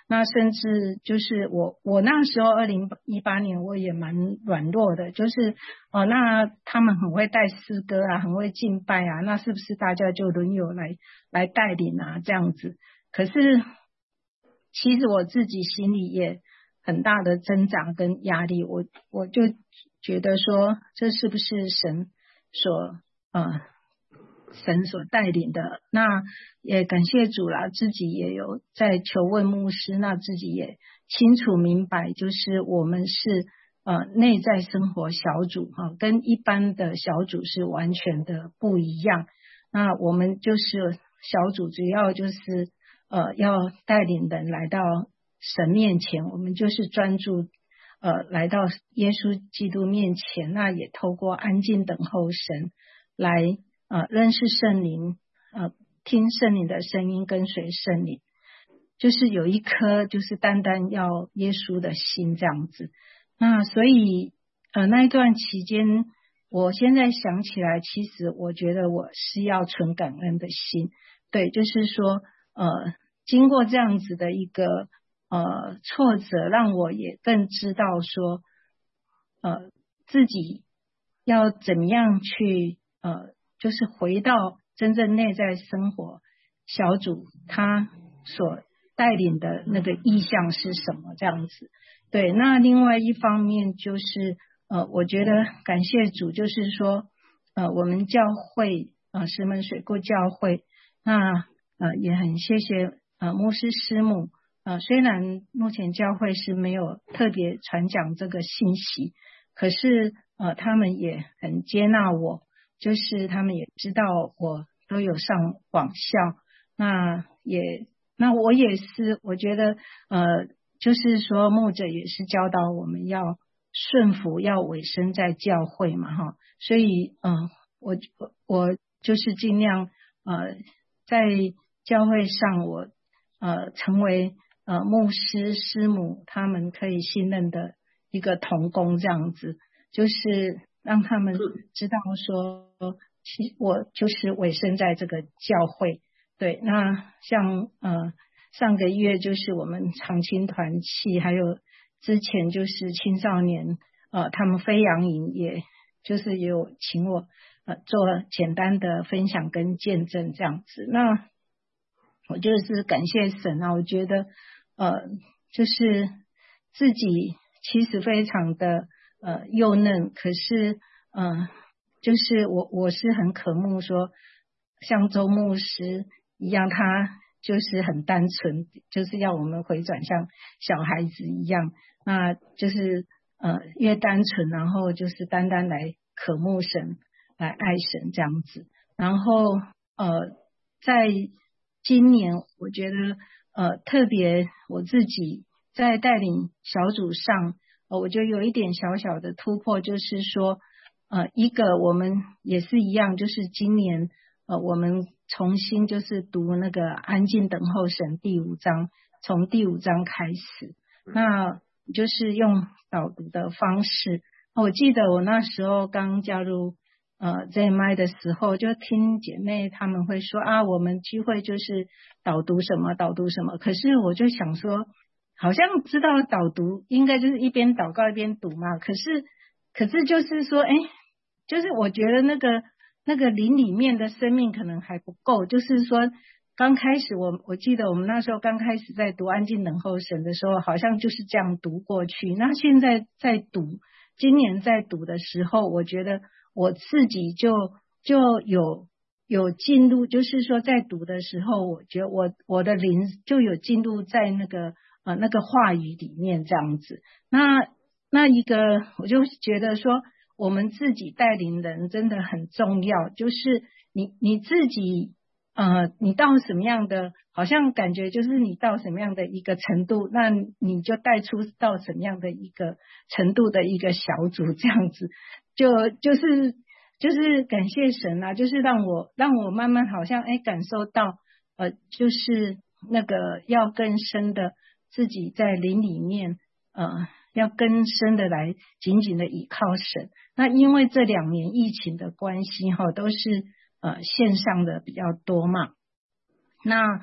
那甚至就是我我那时候二零一八年我也蛮软弱的，就是哦、呃，那他们很会带诗歌啊，很会敬拜啊，那是不是大家就轮流来来带领啊这样子？可是其实我自己心里也很大的挣扎跟压力，我我就觉得说这是不是神所呃神所带领的？那也感谢主啦，自己也有在求问牧师，那自己也清楚明白，就是我们是呃内在生活小组哈、啊，跟一般的小组是完全的不一样。那我们就是小组，主要就是呃要带领人来到神面前，我们就是专注呃来到耶稣基督面前，那也透过安静等候神来呃认识圣灵，呃听圣灵的声音，跟随圣灵，就是有一颗就是单单要耶稣的心这样子。那所以呃那一段期间，我现在想起来，其实我觉得我是要存感恩的心，对，就是说呃经过这样子的一个呃挫折，让我也更知道说呃自己要怎么样去呃就是回到真正内在生活小组他所带领的那个意向是什么这样子。对，那另外一方面就是呃我觉得感谢主，就是说呃我们教会呃石门水库教会，那呃也很谢谢呃牧师师母，呃虽然目前教会是没有特别传讲这个信息，可是呃他们也很接纳我，就是他们也知道我都有上网校，那也那我也是我觉得呃就是说牧者也是教导我们要顺服，要委身在教会嘛哈，所以嗯、呃、我我就是尽量呃在教会上我呃成为呃牧师师母他们可以信任的一个同工这样子，就是让他们知道说其我就是委身在这个教会。对，那像呃上个月就是我们长青团契，还有之前就是青少年呃他们飞扬营，也就是有请我呃做简单的分享跟见证这样子。那我就是感谢神啊，我觉得呃就是自己其实非常的呃幼嫩，可是呃就是我我是很渴慕说像周牧师一样，他就是很单纯，就是要我们回转像小孩子一样，那就是呃越单纯，然后就是单单来渴慕神，来爱神这样子。然后呃在今年我觉得呃特别我自己在带领小组上，呃我觉得有一点小小的突破，就是说呃一个我们也是一样，就是今年呃我们重新就是读那个安静等候神第五章，从第五章开始，那就是用导读的方式。我记得我那时候刚加入呃 J M I 的时候，就听姐妹他们会说啊，我们聚会就是导读什么导读什么，可是我就想说好像知道导读应该就是一边祷告一边读嘛，可是可是就是说哎，就是我觉得那个那个灵里面的生命可能还不够，就是说刚开始我我记得我们那时候刚开始在读安静等候神的时候，好像就是这样读过去，那现在在读今年在读的时候，我觉得我自己就就有有进入，就是说在读的时候，我觉得我我的灵就有进入在那个呃那个话语里面这样子。那那一个我就觉得说我们自己带领人真的很重要，就是你你自己呃你到什么样的，好像感觉就是你到什么样的一个程度，那你就带出到什么样的一个程度的一个小组这样子，就就是就是感谢神啊，就是让我让我慢慢好像哎感受到呃就是那个要更深的自己在灵里面呃要更深的来紧紧的倚靠神。那因为这两年疫情的关系哈，都是呃线上的比较多嘛，那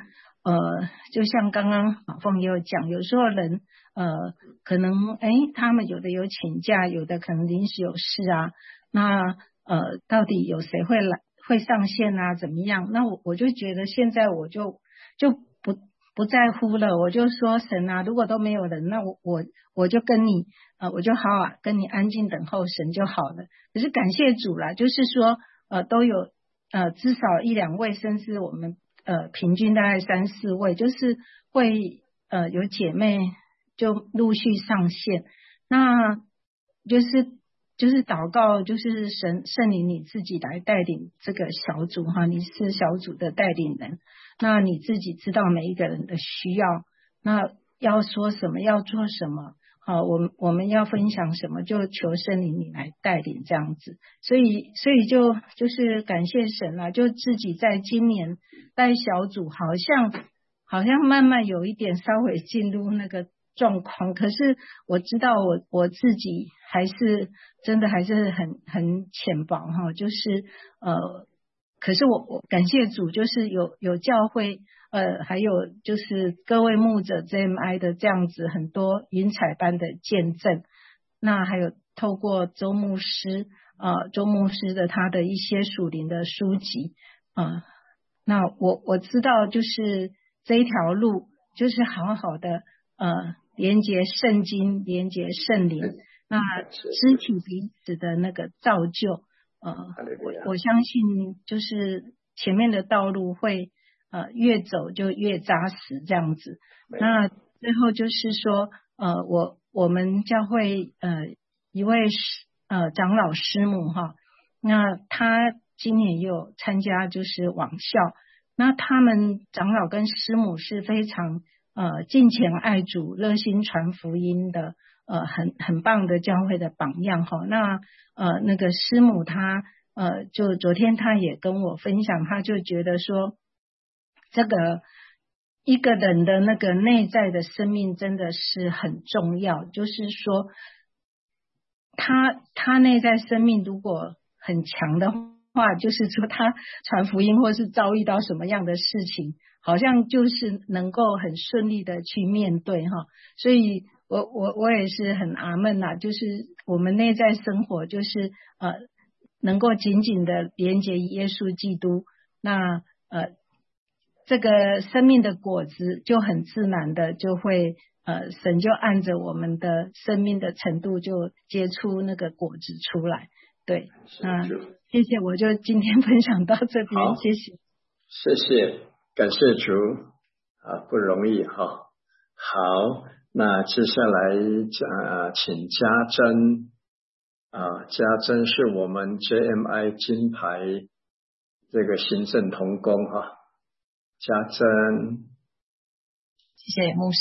呃，就像刚刚宝凤也有讲，有时候人呃可能哎，他们有的有请假，有的可能临时有事啊，那呃到底有谁会来会上线啊？怎么样？那我我就觉得现在我就就不不在乎了，我就说神啊，如果都没有人，那我我我就跟你呃我就好啊，跟你安静等候神就好了。可是感谢主啦，就是说呃都有呃至少一两位，甚至我们呃平均大概三四位，就是会呃有姐妹就陆续上线，那就是就是祷告，就是神圣灵你自己来带领这个小组哈，你是小组的带领人，那你自己知道每一个人的需要，那要说什么，要做什么，好，我们我们要分享什么，就求圣灵你来带领这样子。所以所以就就是感谢神啦，就自己在今年带小组，好像好像慢慢有一点稍微进入那个状况，可是我知道我我自己还是真的还是很很浅薄哈，就是呃，可是我我感谢主，就是有有教会呃，还有就是各位牧者 J M I 的这样子很多云彩般的见证，那还有透过周牧师呃周牧师的他的一些属灵的书籍啊、呃，那我我知道就是这一条路就是好好的呃。连结圣经，连结圣灵，那肢体彼此的那个造就，呃，我我相信就是前面的道路会呃越走就越扎实这样子。那最后就是说，呃，我我们教会呃一位呃长老师母哈，那他今年也有参加就是网校，那他们长老跟师母是非常。呃，敬虔爱主、热心传福音的，呃，很很棒的教会的榜样哈。那呃，那个师母她呃，就昨天她也跟我分享，她就觉得说，这个一个人的那个内在的生命真的是很重要，就是说，他他内在生命如果很强的话，就是说他传福音或是遭遇到什么样的事情。好像就是能够很顺利的去面对哈，所以我我我也是很阿们啦，就是我们内在生活就是呃能够紧紧的连接耶稣基督，那呃这个生命的果子就很自然的就会呃神就按着我们的生命的程度就结出那个果子出来。对，那谢谢，我就今天分享到这边，谢谢， 谢谢。感谢主啊，不容易哈。好，那接下来呃，请家珍啊，家珍是我们 J M I 金牌这个行政同工哈。家珍， 谢谢牧师。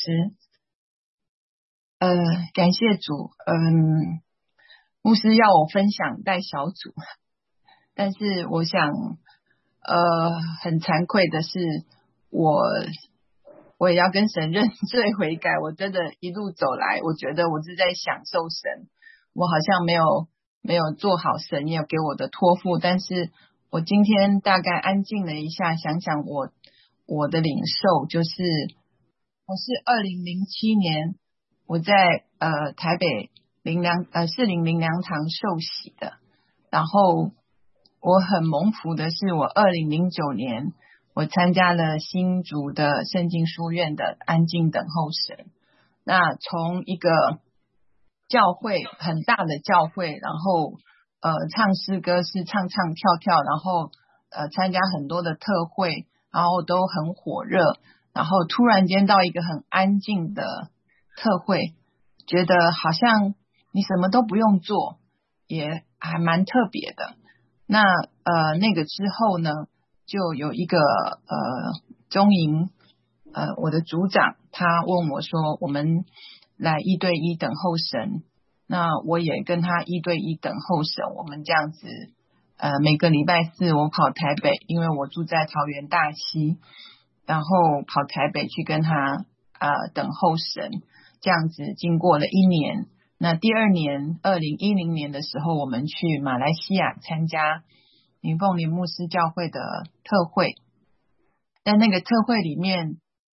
呃，感谢主。嗯，牧师要我分享带小组，但是我想。呃，很惭愧的是，我我也要跟神认罪悔改。我真的一路走来，我觉得我是在享受神，我好像没有没有做好神也有给我的托付。但是我今天大概安静了一下，想想我我的领受，就是我是二零零七年我在呃台北灵粮呃士林灵粮堂受洗的，然后。我很蒙福的是，我二零零九年我参加了新竹的圣经书院的安静等候神。那从一个教会很大的教会，然后呃唱诗歌是唱唱跳跳，然后呃参加很多的特会，然后都很火热，然后突然间到一个很安静的特会，觉得好像你什么都不用做，也还蛮特别的。那呃那个之后呢，就有一个呃中营呃我的组长他问我说，我们来一对一等候神，那我也跟他一对一等候神，我们这样子呃每个礼拜四我跑台北，因为我住在桃园大溪，然后跑台北去跟他呃等候神，这样子经过了一年。那第二年二零一零年的时候，我们去马来西亚参加林凤林牧师教会的特会，在那个特会里面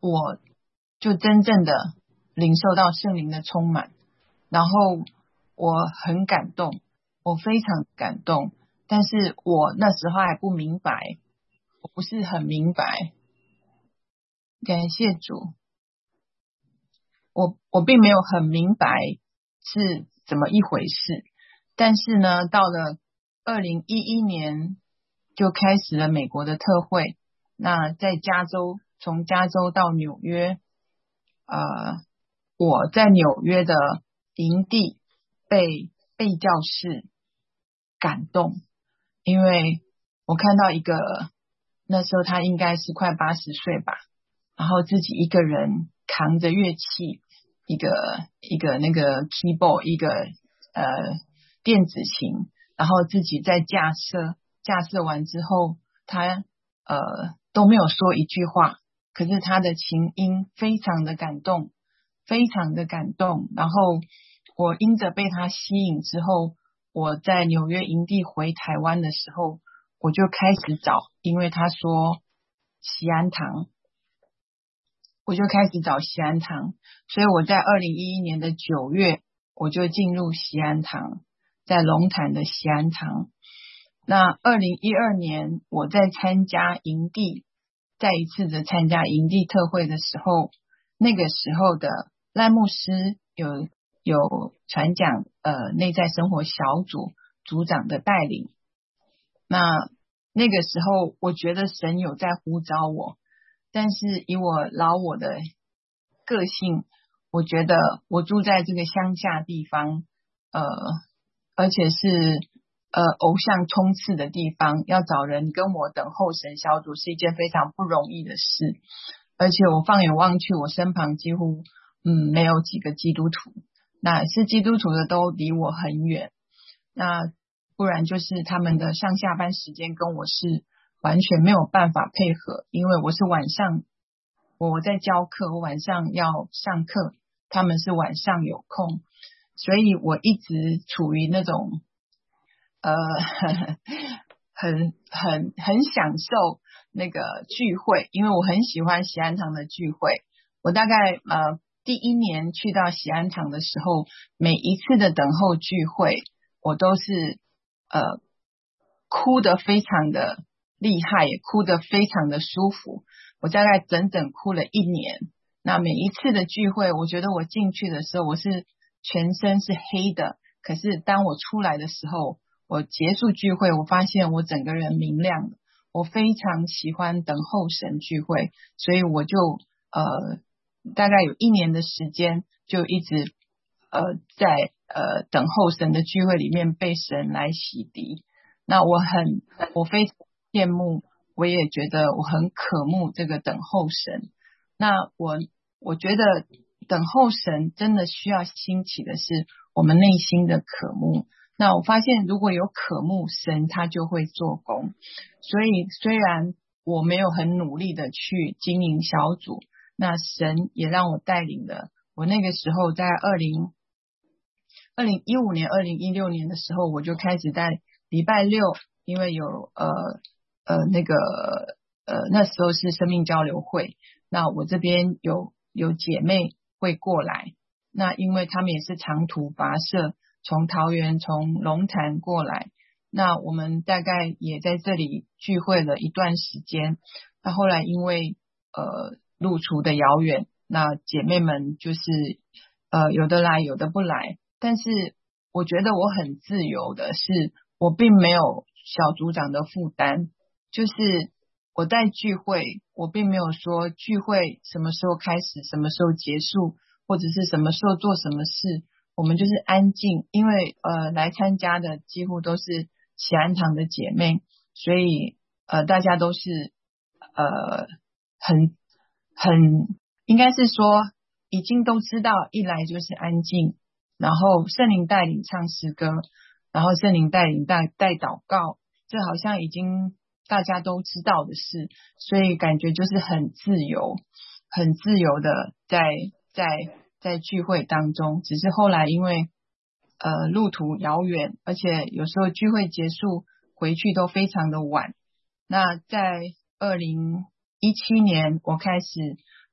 我就真正的领受到圣灵的充满，然后我很感动，我非常感动，但是我那时候还不明白，我不是很明白。感谢主，我我并没有很明白是怎么一回事，但是呢，到了二零一一年就开始了美国的特会，那在加州，从加州到纽约，呃，我在纽约的营地被被教士感动，因为我看到一个，那时候他应该是快八十岁吧，然后自己一个人扛着乐器，一个一个那个 keyboard， 一个呃电子琴，然后自己在架设，架设完之后，他呃都没有说一句话，可是他的琴音非常的感动，非常的感动。然后我因着被他吸引之后，我在纽约营地回台湾的时候，我就开始找，因为他说锡安堂，我就开始找锡安堂，所以我在二零一一年的九月，我就进入锡安堂，在龙潭的锡安堂。那二零一二年我在参加营地，再一次的参加营地特会的时候，那个时候的赖牧师有有传讲呃内在生活小组组长的带领，那那个时候我觉得神有在呼召我，但是以我老我的个性，我觉得我住在这个乡下地方，呃，而且是呃偶像冲刺的地方，要找人跟我等候神小组是一件非常不容易的事，而且我放眼望去，我身旁几乎嗯没有几个基督徒，那是基督徒的都离我很远，那不然就是他们的上下班时间跟我是完全没有办法配合，因为我是晚上我在教课，我晚上要上课，他们是晚上有空，所以我一直处于那种呃很很很享受那个聚会，因为我很喜欢锡安堂的聚会。我大概呃第一年去到锡安堂的时候，每一次的等候聚会，我都是呃哭得非常的厉害，也哭得非常的舒服。我大概整整哭了一年。那每一次的聚会，我觉得我进去的时候，我是全身是黑的，可是当我出来的时候，我结束聚会，我发现我整个人明亮了。我非常喜欢等候神聚会，所以我就呃大概有一年的时间，就一直呃在呃等候神的聚会里面被神来洗涤。那我很我非常羡慕，我也觉得我很渴慕这个等候神。那我我觉得等候神真的需要兴起的是我们内心的渴慕。那我发现如果有渴慕，神他就会做工。所以虽然我没有很努力的去经营小组，那神也让我带领了。我那个时候在二零二零一五年二零一六年的时候，我就开始在礼拜六，因为有呃呃那个呃那时候是生命交流会，那我这边有有姐妹会过来，那因为他们也是长途跋涉，从桃园从龙潭过来，那我们大概也在这里聚会了一段时间。那后来因为呃路途的遥远，那姐妹们就是呃有的来有的不来，但是我觉得我很自由的是，我并没有小组长的负担，就是我在聚会，我并没有说聚会什么时候开始什么时候结束，或者是什么时候做什么事，我们就是安静，因为呃来参加的几乎都是锡安堂的姐妹，所以呃大家都是呃很很应该是说已经都知道，一来就是安静，然后圣灵带领唱诗歌，然后圣灵带领带带祷告，这好像已经大家都知道的事，所以感觉就是很自由很自由的在在在聚会当中。只是后来因为呃路途遥远，而且有时候聚会结束回去都非常的晚，那在二零一七年我开始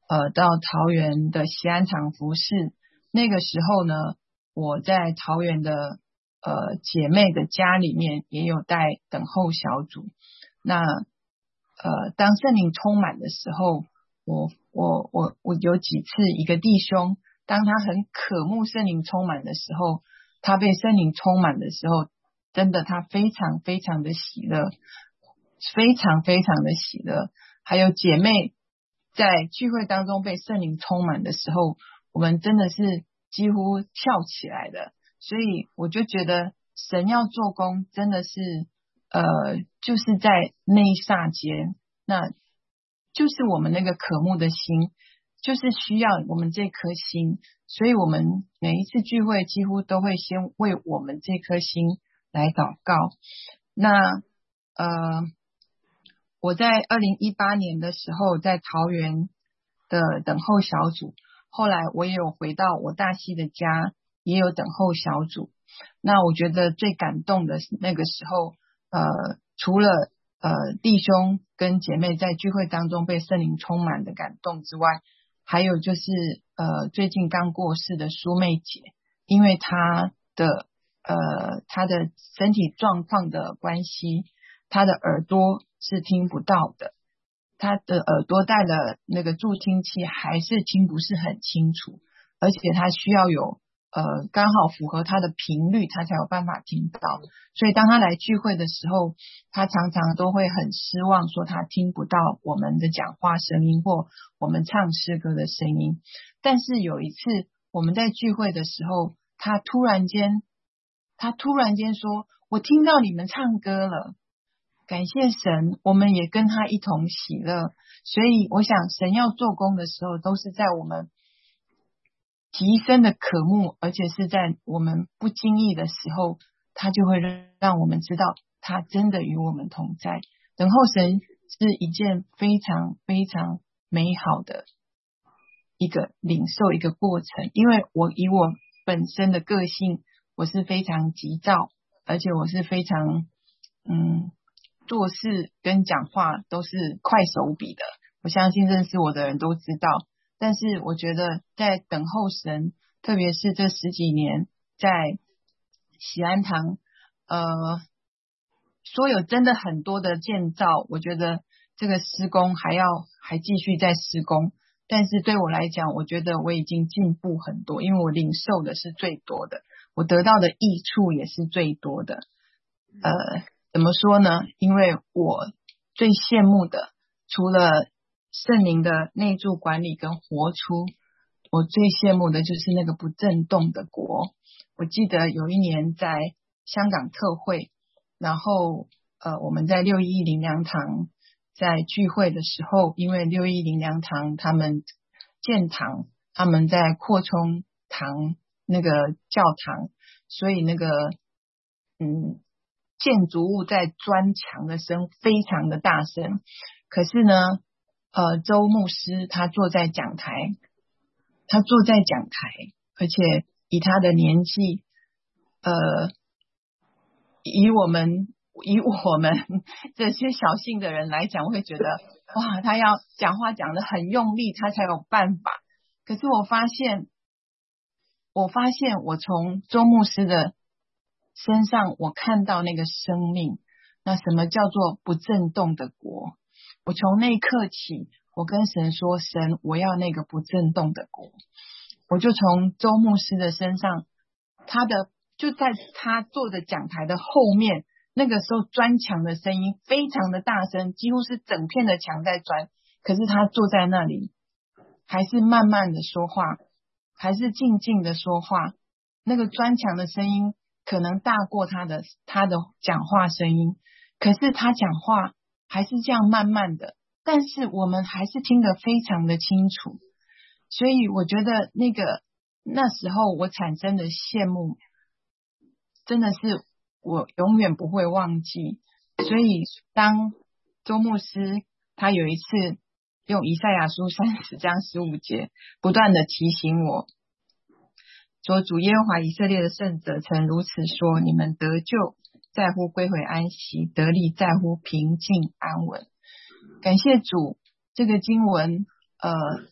呃到桃园的锡安堂服侍。那个时候呢，我在桃园的呃姐妹的家里面也有带等候小组。那呃当圣灵充满的时候，我我我我有几次一个弟兄，当他很渴慕圣灵充满的时候，他被圣灵充满的时候，真的他非常非常的喜乐，非常非常的喜乐。还有姐妹在聚会当中被圣灵充满的时候，我们真的是几乎跳起来的。所以我就觉得神要做工真的是呃，就是在那一霎间，那就是我们那个渴慕的心，就是需要我们这颗心。所以我们每一次聚会几乎都会先为我们这颗心来祷告。那呃，我在二零一八年的时候在桃园的等候小组，后来我也有回到我大溪的家，也有等候小组。那我觉得最感动的是那个时候，呃，除了呃弟兄跟姐妹在聚会当中被圣灵充满的感动之外，还有就是呃最近刚过世的苏妹姐，因为她的呃她的身体状况的关系，她的耳朵是听不到的，她的耳朵戴了那个助听器还是听不是很清楚，而且她需要有呃刚好符合她的频率，她才有办法听到。所以当她来聚会的时候，她常常都会很失望，说她听不到我们的讲话声音或我们唱诗歌的声音。但是有一次我们在聚会的时候，她突然间她突然间说，我听到你们唱歌了，感谢神，我们也跟他一同喜乐。所以我想神要做工的时候，都是在我们提升的渴慕，而且是在我们不经意的时候，他就会让我们知道他真的与我们同在。等候神是一件非常非常美好的一个领受一个过程。因为我以我本身的个性，我是非常急躁，而且我是非常嗯做事跟讲话都是快手笔的，我相信认识我的人都知道。但是我觉得在等候神，特别是这十几年在锡安堂呃，说有真的很多的建造，我觉得这个施工还要还继续在施工。但是对我来讲，我觉得我已经进步很多，因为我领受的是最多的，我得到的益处也是最多的。呃，怎么说呢？因为我最羡慕的，除了圣灵的内住管理跟活出，我最羡慕的就是那个不震动的国。我记得有一年在香港特会，然后呃我们在六一灵粮堂在聚会的时候，因为六一灵粮堂他们建堂，他们在扩充堂那个教堂，所以那个嗯建筑物在砖墙的声非常的大声。可是呢呃，周牧师他坐在讲台，他坐在讲台，而且以他的年纪，呃，以我们以我们这些小信的人来讲，我会觉得哇，他要讲话讲得很用力，他才有办法。可是我发现，我发现我从周牧师的身上，我看到那个生命。那什么叫做不震动的国？我从那一刻起，我跟神说，神，我要那个不震动的国。我就从周牧师的身上，他的就在他坐的讲台的后面，那个时候砖墙的声音非常的大声，几乎是整片的墙在砖，可是他坐在那里，还是慢慢的说话，还是静静的说话，那个砖墙的声音可能大过他的他的讲话声音，可是他讲话还是这样慢慢的，但是我们还是听得非常的清楚。所以我觉得那个那时候我产生的羡慕，真的是我永远不会忘记。所以当周牧师他有一次用以赛亚书三十章十五节不断的提醒我说，主耶和华以色列的圣者曾如此说，你们得救在乎归回安息，得力在乎平静安稳。感谢主，这个经文呃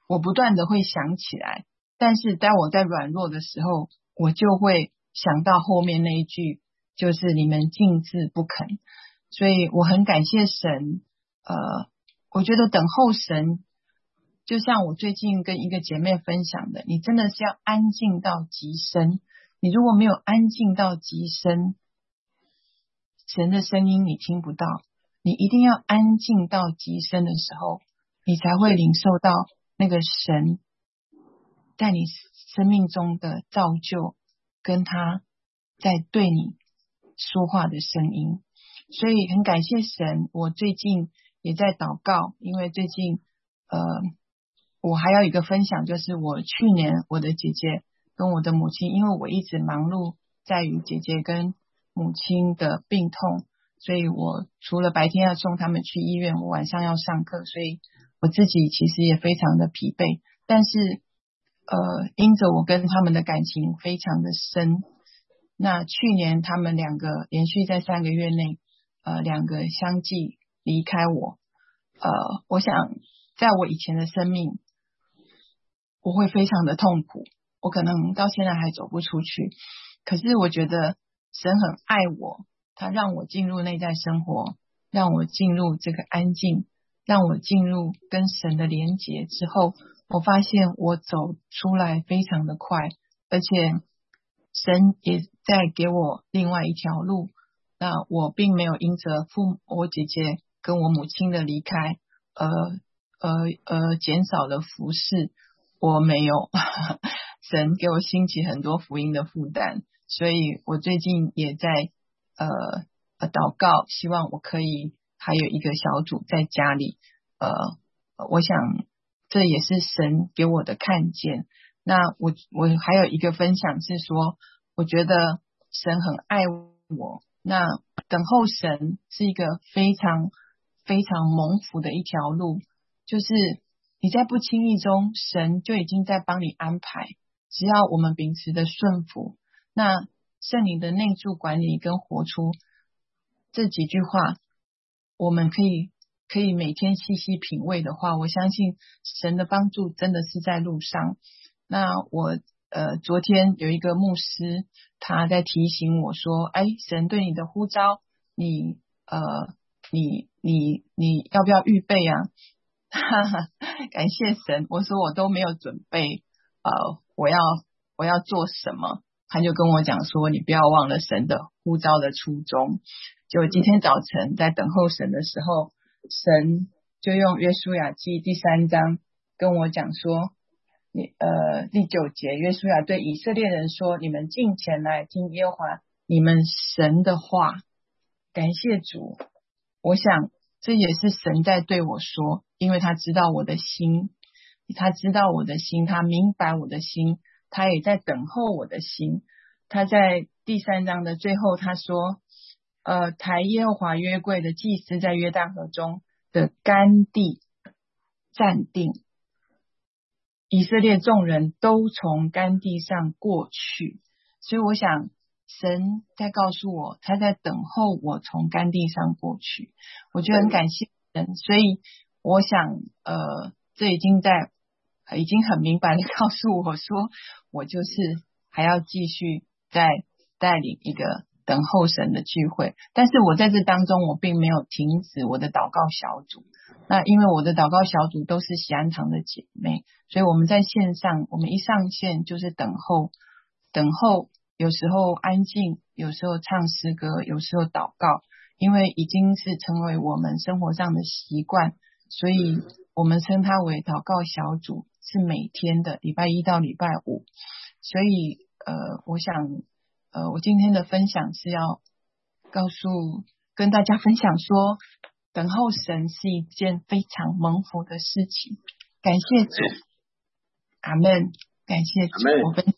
我不断的会想起来，但是当我在软弱的时候，我就会想到后面那一句，就是你们静置不肯。所以我很感谢神，呃，我觉得等候神，就像我最近跟一个姐妹分享的，你真的是要安静到极深。你如果没有安静到极深，神的声音你听不到，你一定要安静到极深的时候，你才会领受到那个神在你生命中的造就，跟他在对你说话的声音。所以很感谢神，我最近也在祷告，因为最近呃，我还有一个分享，就是我去年我的姐姐跟我的母亲，因为我一直忙碌在于姐姐跟母亲的病痛，所以我除了白天要送他们去医院，我晚上要上课，所以我自己其实也非常的疲惫。但是呃，因着我跟他们的感情非常的深，那去年他们两个连续在三个月内呃，两个相继离开我，呃，我想在我以前的生命，我会非常的痛苦，我可能到现在还走不出去。可是我觉得神很爱我，他让我进入内在生活，让我进入这个安静，让我进入跟神的连结之后，我发现我走出来非常的快，而且神也在给我另外一条路。那我并没有因着父母我姐姐跟我母亲的离开而呃呃减少了服事，我没有神给我兴起很多福音的负担，所以我最近也在呃呃祷告，希望我可以还有一个小组在家里，呃我想这也是神给我的看见。那我我还有一个分享是说，我觉得神很爱我，那等候神是一个非常非常蒙福的一条路，就是你在不经意中，神就已经在帮你安排，只要我们秉持的顺服，那圣灵的内住管理跟活出这几句话，我们可以可以每天细细品味的话，我相信神的帮助真的是在路上。那我呃，昨天有一个牧师，他在提醒我说，哎，神对你的呼召，你呃，你你你要不要预备啊？哈哈，感谢神，我说我都没有准备，呃，我要我要做什么？他就跟我讲说，你不要忘了神的呼召的初衷。就今天早晨在等候神的时候，神就用约书亚记第三章跟我讲说。你呃第九节，约书亚对以色列人说：“你们进前来听耶和华你们神的话。”感谢主，我想这也是神在对我说，因为他知道我的心，他知道我的心，他明白我的心，他也在等候我的心。他在第三章的最后他说：“呃，抬耶和华约柜的祭司在约旦河中的干地站定。”以色列众人都从干地上过去，所以我想神在告诉我，他在等候我从干地上过去。我觉得很感谢神，所以我想呃，这已经在已经很明白的告诉我说，我就是还要继续再带领一个等候神的聚会。但是我在这当中，我并没有停止我的祷告小组。那因为我的祷告小组都是喜安堂的姐妹，所以我们在线上，我们一上线就是等候，等候，有时候安静，有时候唱诗歌，有时候祷告，因为已经是成为我们生活上的习惯，所以我们称它为祷告小组，是每天的礼拜一到礼拜五。所以呃，我想呃，我今天的分享是要告诉跟大家分享说，等候神是一件非常蒙福的事情。感谢主，阿们，感谢主。我分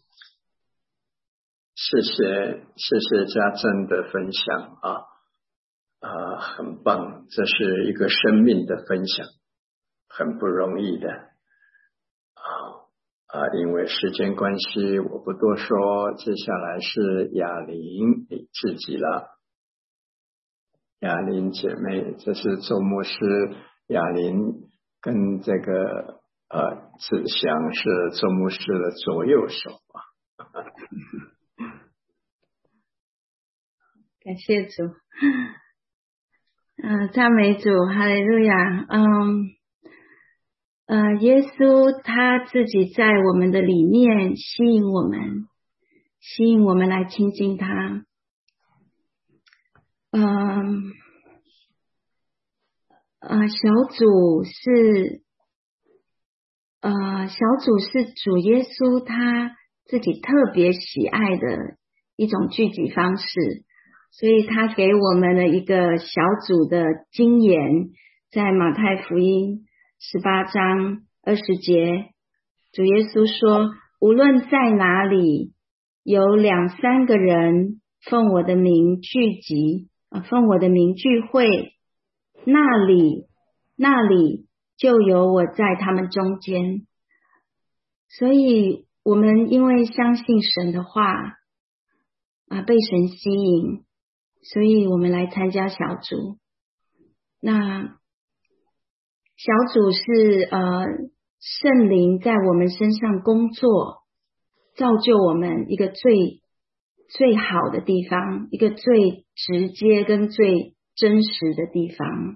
谢谢谢谢家珍的分享啊啊，很棒，这是一个生命的分享，很不容易的啊啊！因为时间关系，我不多说，接下来是雅玲你自己了。雅玲姐妹，这是周牧师雅玲跟这个呃，志祥是周牧师的左右手啊。 感谢主，嗯、呃，赞美主，哈利路亚。嗯，呃，耶稣他自己在我们的里面吸引我们，吸引我们来亲近他。嗯，呃，小组是，呃，小组是主耶稣他自己特别喜爱的一种聚集方式。所以他给我们的一个小组的经言，在马太福音十八章二十节，主耶稣说，无论在哪里有两三个人奉我的名聚集，啊，奉我的名聚会，那里那里就有我在他们中间。所以我们因为相信神的话啊，被神吸引，所以我们来参加小组。那小组是呃圣灵在我们身上工作，造就我们一个最最好的地方，一个最直接跟最真实的地方。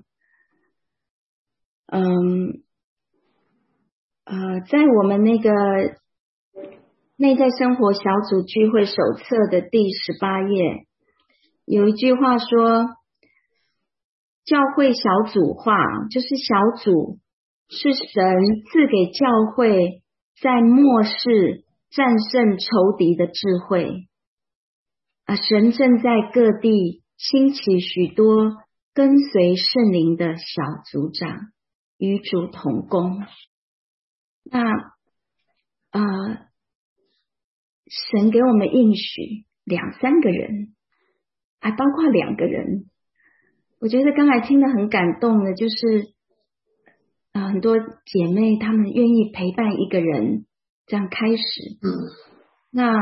嗯，呃，在我们那个内在生活小组聚会手册的第十八页，有一句话说，教会小组化，就是小组是神赐给教会在末世战胜仇敌的智慧啊！神正在各地兴起许多跟随圣灵的小组长，与主同工。那呃，神给我们应许两三个人，还包括两个人。我觉得刚才听得很感动的，就是呃很多姐妹她们愿意陪伴一个人，这样开始。嗯，那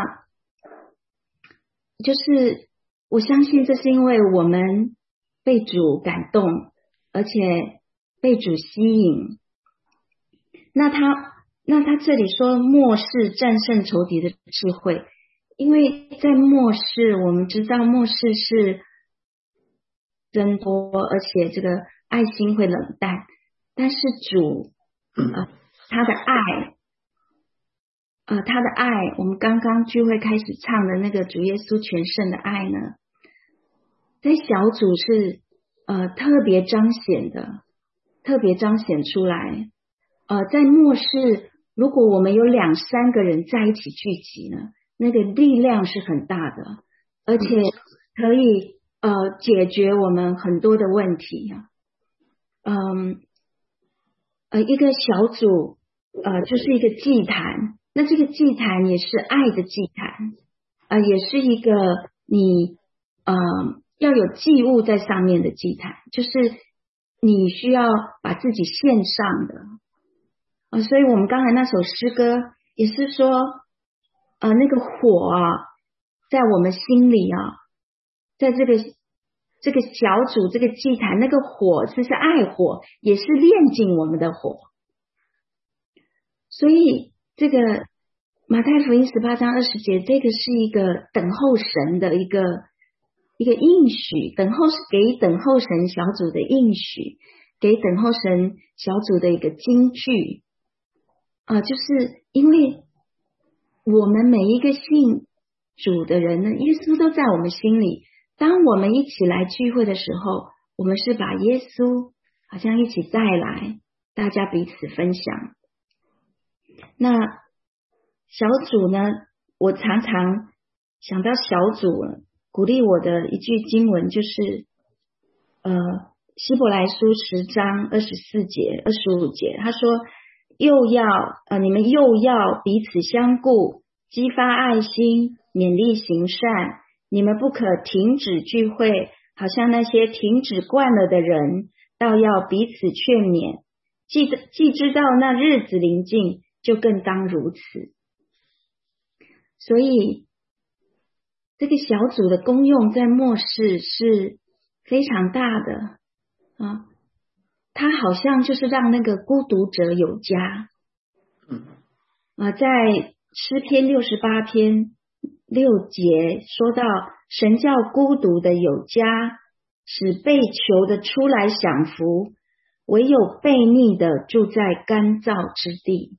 就是我相信这是因为我们被主感动，而且被主吸引。那他那他这里说末世战胜仇敌的智慧，因为在末世我们知道末世是增多，而且这个爱心会冷淡，但是主呃他的爱呃他的爱，我们刚刚聚会开始唱的那个主耶稣全胜的爱呢，在小组是呃特别彰显的，特别彰显出来。呃在末世如果我们有两三个人在一起聚集呢，那个力量是很大的，而且可以呃解决我们很多的问题啊。嗯呃一个小组呃就是一个祭坛，那这个祭坛也是爱的祭坛，呃也是一个你呃要有祭物在上面的祭坛，就是你需要把自己献上的。呃所以我们刚才那首诗歌也是说呃那个火啊在我们心里啊，在这个这个小组这个祭坛，那个火这是爱火，也是炼净我们的火。所以这个马太福音十八章二十节，这个是一个等候神的一个一个应许，等候给等候神小组的应许，给等候神小组的一个金句啊、呃，就是因为我们每一个信主的人呢，耶稣都在我们心里。当我们一起来聚会的时候，我们是把耶稣好像一起带来，大家彼此分享。那小组呢，我常常想到小组鼓励我的一句经文，就是呃希伯来书十章二十四节二十五节，他说又要呃你们又要彼此相顾，激发爱心，勉励行善，你们不可停止聚会，好像那些停止惯了的人，倒要彼此劝勉，既既知道那日子临近，就更当如此。所以这个小组的功用在末世是非常大的啊，它好像就是让那个孤独者有家， 嗯啊，在诗篇六十八篇六节说到，神叫孤独的有家，使被囚的出来享福，唯有悖逆的住在干燥之地。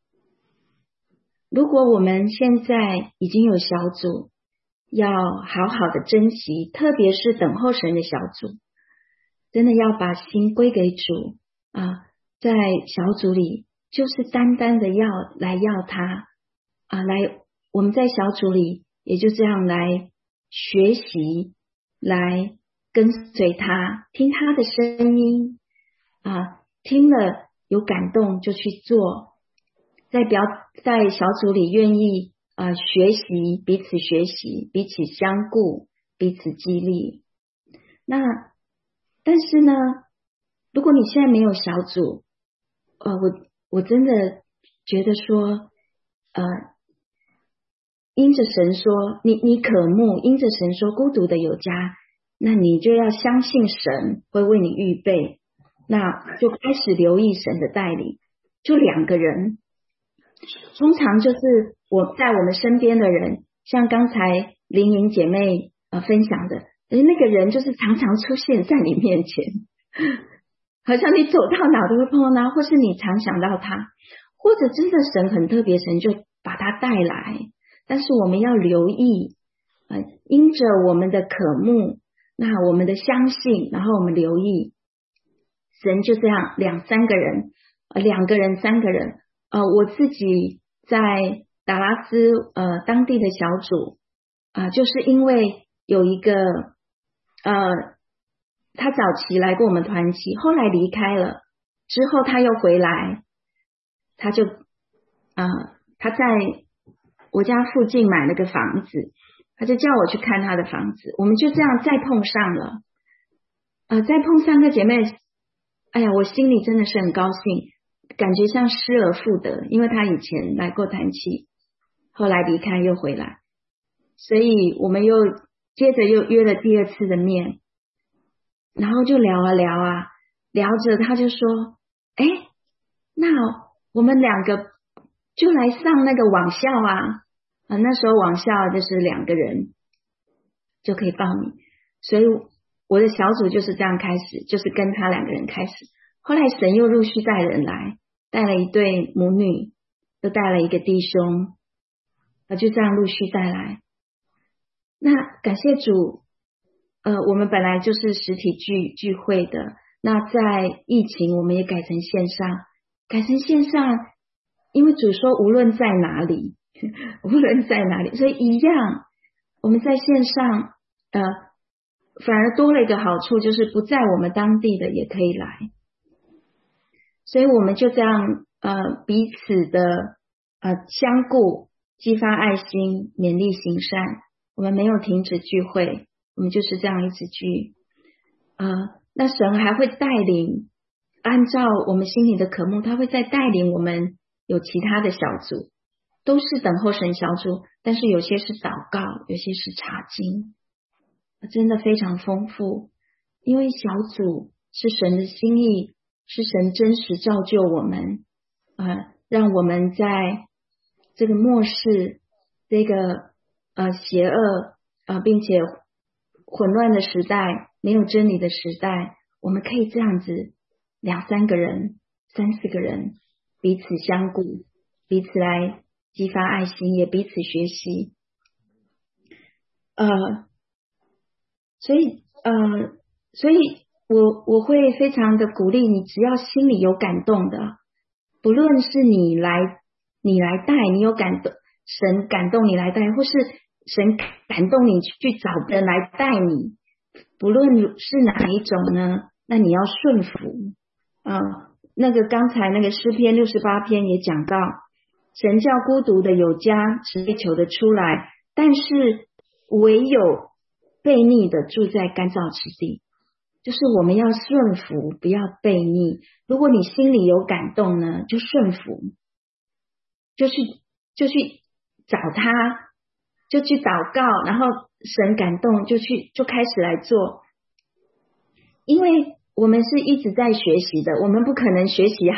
如果我们现在已经有小组，要好好的珍惜，特别是等候神的小组，真的要把心归给主啊，在小组里就是单单的要来要他啊，来我们在小组里也就这样来学习，来跟随他，听他的声音啊，听了有感动就去做，在表在小组里愿意啊、呃、学习，彼此学习，彼此相顾，彼此激励。那但是呢，如果你现在没有小组，呃，我我真的觉得说，呃，因着神说，你你渴慕，因着神说孤独的有家，那你就要相信神会为你预备，那就开始留意神的带领。就两个人，通常就是我在我们身边的人，像刚才林莹姐妹呃分享的，那个人就是常常出现在你面前，好像你走到哪都会碰到他，或是你常想到他，或者真的神很特别，神就把他带来。但是我们要留意，呃，因着我们的渴慕，那我们的相信，然后我们留意，神就这样两三个人，呃，两个人、三个人，呃，我自己在达拉斯呃当地的小组啊、呃，就是因为有一个呃，他早期来过我们团契，后来离开了，之后他又回来，他就啊、呃，他在我家附近买了个房子，他就叫我去看他的房子，我们就这样再碰上了，呃，再碰上个姐妹，哎呀，我心里真的是很高兴，感觉像失而复得，因为他以前来过团契，后来离开又回来，所以我们又接着又约了第二次的面，然后就聊啊聊啊，聊着他就说，哎，那我们两个就来上那个网校啊，啊，那时候网校就是两个人就可以报名，所以我的小组就是这样开始，就是跟他两个人开始，后来神又陆续带人来，带了一对母女，又带了一个弟兄，啊，就这样陆续带来。那感谢主，呃，我们本来就是实体聚聚会的，那在疫情我们也改成线上，改成线上，因为主说无论在哪里，无论在哪里，所以一样，我们在线上，呃，反而多了一个好处，就是不在我们当地的也可以来，所以我们就这样，呃，彼此的呃相顾，激发爱心，勉励行善。我们没有停止聚会，我们就是这样一直聚。呃，那神还会带领，按照我们心里的渴慕，他会再带领我们有其他的小组，都是等候神小组，但是有些是祷告，有些是查经，真的非常丰富。因为小组是神的心意，是神真实造就我们，呃，让我们在这个末世，这个呃邪恶呃并且混乱的时代，没有真理的时代，我们可以这样子两三个人、三四个人彼此相顾，彼此来激发爱心，也彼此学习。呃，所以呃，所以我我会非常的鼓励你，只要心里有感动的，不论是你来你来带，你有感动，神感动你来带，或是神感动你去找人来带你，不论是哪一种呢，那你要顺服啊、呃。那个刚才那个诗篇六十八篇也讲到，神叫孤独的有家，使被囚的出来，但是唯有悖逆的住在干燥之地。就是我们要顺服，不要悖逆。如果你心里有感动呢，就顺服，就去就去找他，就去祷告，然后神感动就去就开始来做。因为我们是一直在学习的，我们不可能学习好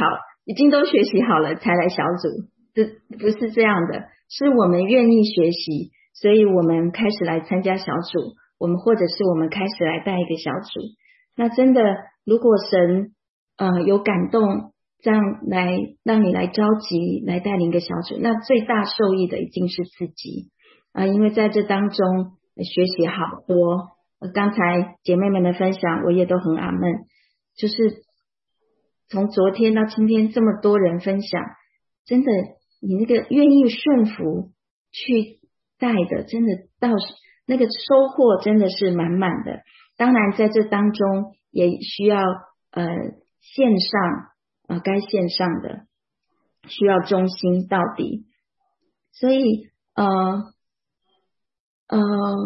已经都学习好了才来小组，这不是这样的，是我们愿意学习，所以我们开始来参加小组，我们或者是我们开始来带一个小组。那真的，如果神呃有感动，这样来让你来召集来带领一个小组，那最大受益的一定是自己啊、呃，因为在这当中、呃、学习好多。呃，刚才姐妹们的分享我也都很阿们，就是从昨天到今天这么多人分享，真的你那个愿意顺服去带的，真的到那个收获真的是满满的。当然在这当中也需要呃线上呃该线上的需要忠心到底，所以呃呃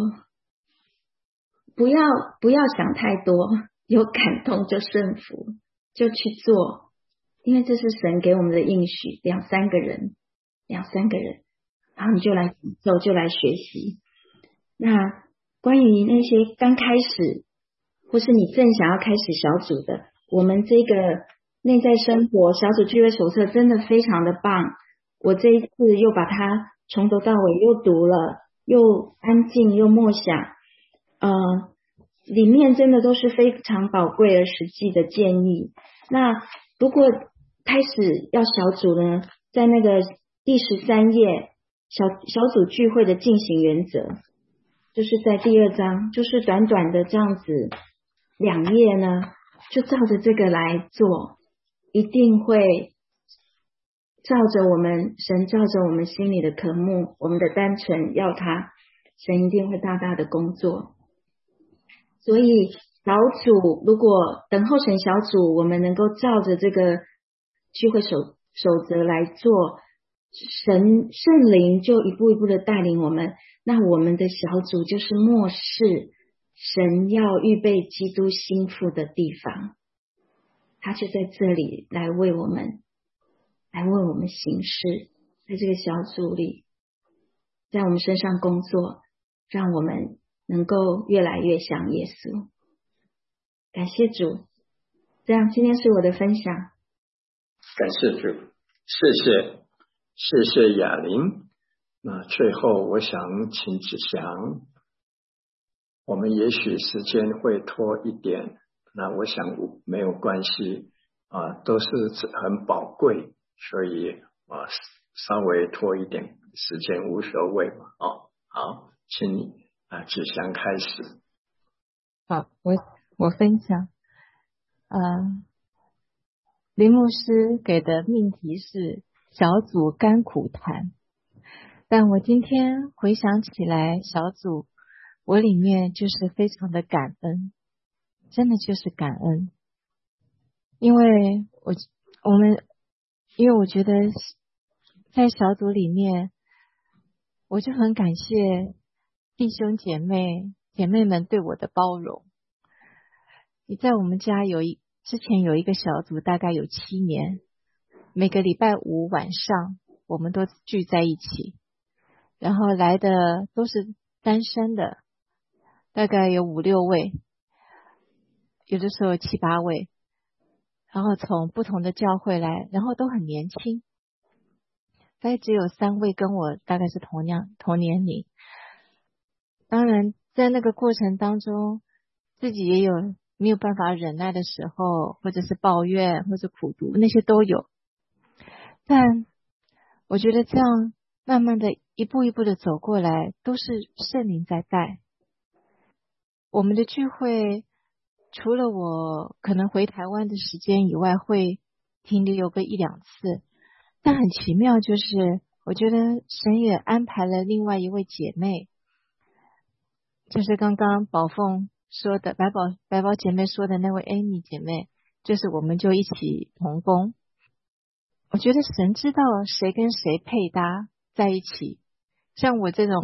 不要不要想太多，有感动就顺服，就去做，因为这是神给我们的应许，两三个人两三个人，然后你就来走，就来学习。那关于那些刚开始或是你正想要开始小组的，我们这个内在生活小组聚会手册真的非常的棒，我这一次又把它从头到尾又读了，又安静又默想，呃，里面真的都是非常宝贵而实际的建议。那如果开始要小组呢，在那个第十三页小小组聚会的进行原则，就是在第二章，就是短短的这样子两页呢，就照着这个来做，一定会照着我们神照着我们心里的渴慕，我们的单纯要他，神一定会大大的工作。所以小组如果等候神小组，我们能够照着这个聚会守守则来做，神圣灵就一步一步的带领我们，那我们的小组就是末世神要预备基督心腹的地方，他就在这里来为我们来为我们行事，在这个小组里在我们身上工作，让我们能够越来越像耶稣。感谢主，这样今天是我的分享。 感谢主，谢谢谢谢雅玲。那最后我想请子祥，我们也许时间会拖一点，那我想没有关系啊，都是很宝贵，所以啊稍微拖一点时间无所谓嘛。哦，好，请你啊子祥开始。 好，我我分享，呃，林牧师给的命题是小组甘苦谈，但我今天回想起来，小组我里面就是非常的感恩，真的就是感恩，因为我我们因为我觉得在小组里面，我就很感谢弟兄姐妹姐妹们对我的包容。你在我们家有一之前有一个小组，大概有七年，每个礼拜五晚上我们都聚在一起，然后来的都是单身的，大概有五六位，有的时候七八位，然后从不同的教会来，然后都很年轻，大概只有三位跟我大概是同样同年龄。当然在那个过程当中，自己也有没有办法忍耐的时候，或者是抱怨或者苦读，那些都有。但我觉得这样慢慢的一步一步的走过来，都是圣灵在带。我们的聚会除了我可能回台湾的时间以外，会停留个一两次，但很奇妙，就是我觉得神也安排了另外一位姐妹，就是刚刚宝凤说的白宝白宝姐妹说的那位 Amy 姐妹，就是我们就一起同工。我觉得神知道谁跟谁配搭在一起，像我这种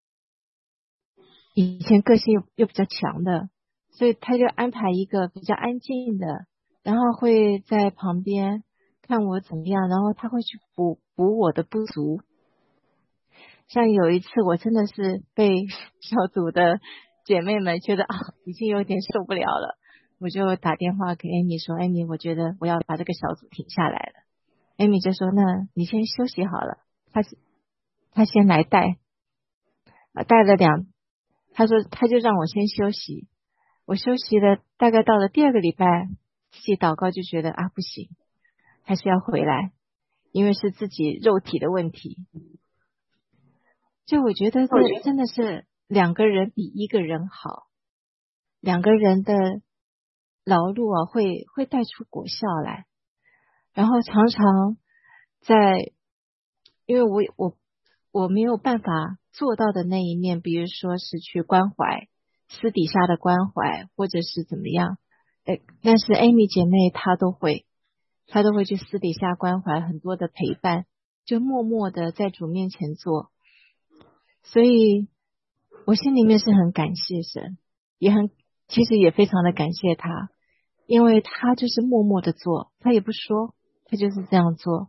以前个性又又比较强的，所以他就安排一个比较安静的，然后会在旁边看我怎么样，然后他会去补补我的不足。像有一次我真的是被小组的姐妹们觉得啊，已经有点受不了了，我就打电话给 Amy 说 Amy 我觉得我要把这个小组停下来了。 Amy 就说那你先休息好了，他他先来带，带了两，他说他就让我先休息，我休息了大概到了第二个礼拜，自己祷告就觉得啊不行，还是要回来，因为是自己肉体的问题。就我觉得这真的是两个人比一个人好，两个人的劳碌啊会会带出果效来。然后常常在，因为我我我没有办法做到的那一面，比如说是去关怀私底下的关怀，或者是怎么样，诶，但是 Amy 姐妹她都会，她都会去私底下关怀，很多的陪伴，就默默的在主面前做。所以我心里面是很感谢神，也很其实也非常的感谢他，因为他就是默默的做，他也不说，他就是这样做，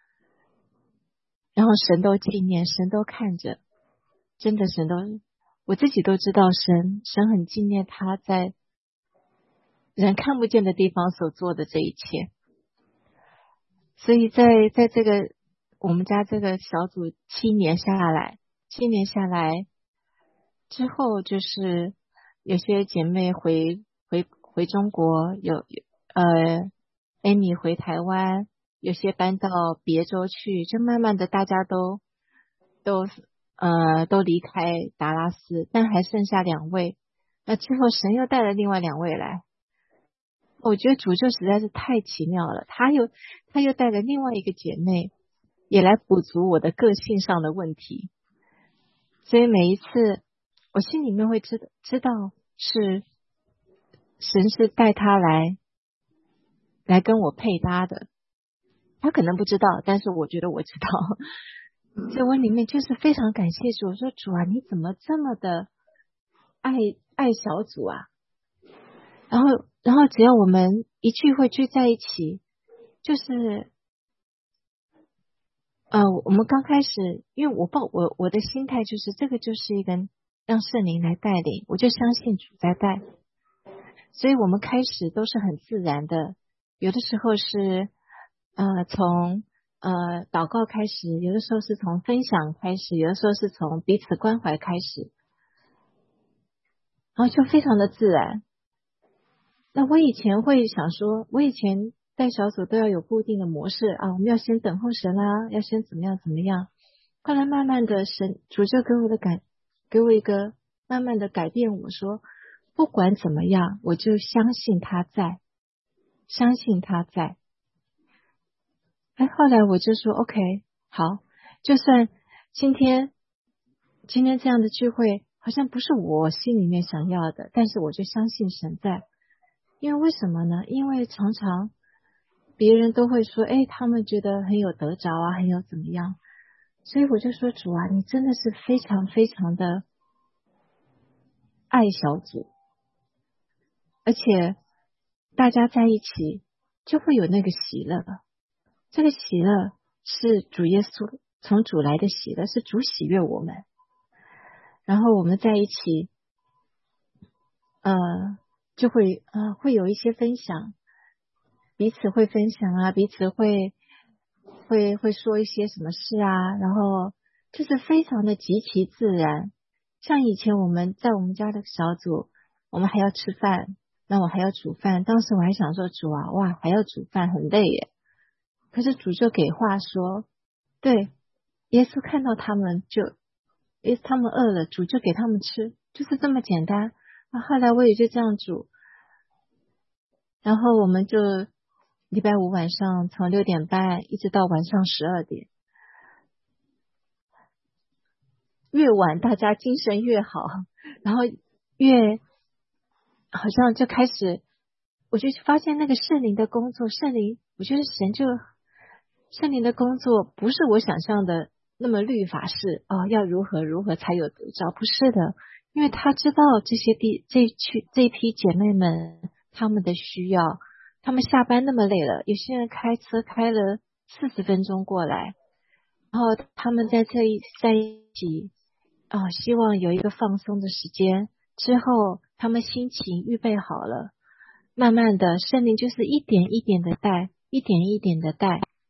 然后神都纪念，神都看着，真的神都，我自己都知道神神很纪念他在人看不见的地方所做的这一切。所以在在这个我们家这个小组七年下来七年下来之后，就是有些姐妹回回回中国，有呃 Amy 回台湾，有些搬到别州去，就慢慢的大家都都呃都离开达拉斯，但还剩下两位。那之后神又带了另外两位来，我觉得主就实在是太奇妙了，他又他又带了另外一个姐妹也来补足我的个性上的问题。所以每一次我心里面会知道知道是神是带他来来跟我配搭的，他可能不知道，但是我觉得我知道。所以我里面就是非常感谢主，我说主啊，你怎么这么的爱爱小组啊？然后然后只要我们一聚会聚在一起，就是呃，我们刚开始，因为我抱我我的心态就是这个就是一个让圣灵来带领，我就相信主在带，所以我们开始都是很自然的，有的时候是呃从呃祷告开始，有的时候是从分享开始，有的时候是从彼此关怀开始，然后就非常的自然。那我以前会想说，我以前带小组都要有固定的模式啊，我们要先等候神啦，要先怎么样怎么样。后来慢慢的神主就给我的改，给我一个慢慢的改变，我说不管怎么样，我就相信他在，相信他在。哎，后来我就说 OK， 好，就算今天今天这样的聚会好像不是我心里面想要的，但是我就相信神在。因为为什么呢？因为常常别人都会说，哎，他们觉得很有得着啊，很有怎么样，所以我就说主啊，你真的是非常非常的爱小组，而且大家在一起就会有那个喜乐，这个喜乐是主耶稣从主来的喜乐，是主喜悦我们，然后我们在一起呃就会呃会有一些分享，彼此会分享啊，彼此会会会说一些什么事啊，然后就是非常的极其自然。像以前我们在我们家的小组，我们还要吃饭，那我还要煮饭，当时我还想说主啊，哇，还要煮饭很累耶，可是主就给话说，对，耶稣看到他们就耶稣他们饿了，主就给他们吃，就是这么简单。那后来我也就这样煮，然后我们就礼拜五晚上从六点半一直到晚上十二点，越晚大家精神越好，然后越好像就开始，我就发现那个圣灵的工作，圣灵，我觉得神就圣灵的工作不是我想象的那么律法式哦，要如何如何才有得着，不是的，因为他知道这些地这区这批姐妹们他们的需要，他们下班那么累了，有些人开车开了四十分钟过来，然后他们在这一在一起啊、哦，希望有一个放松的时间，之后他们心情预备好了，慢慢的圣灵就是一点一点的带，一点一点的带，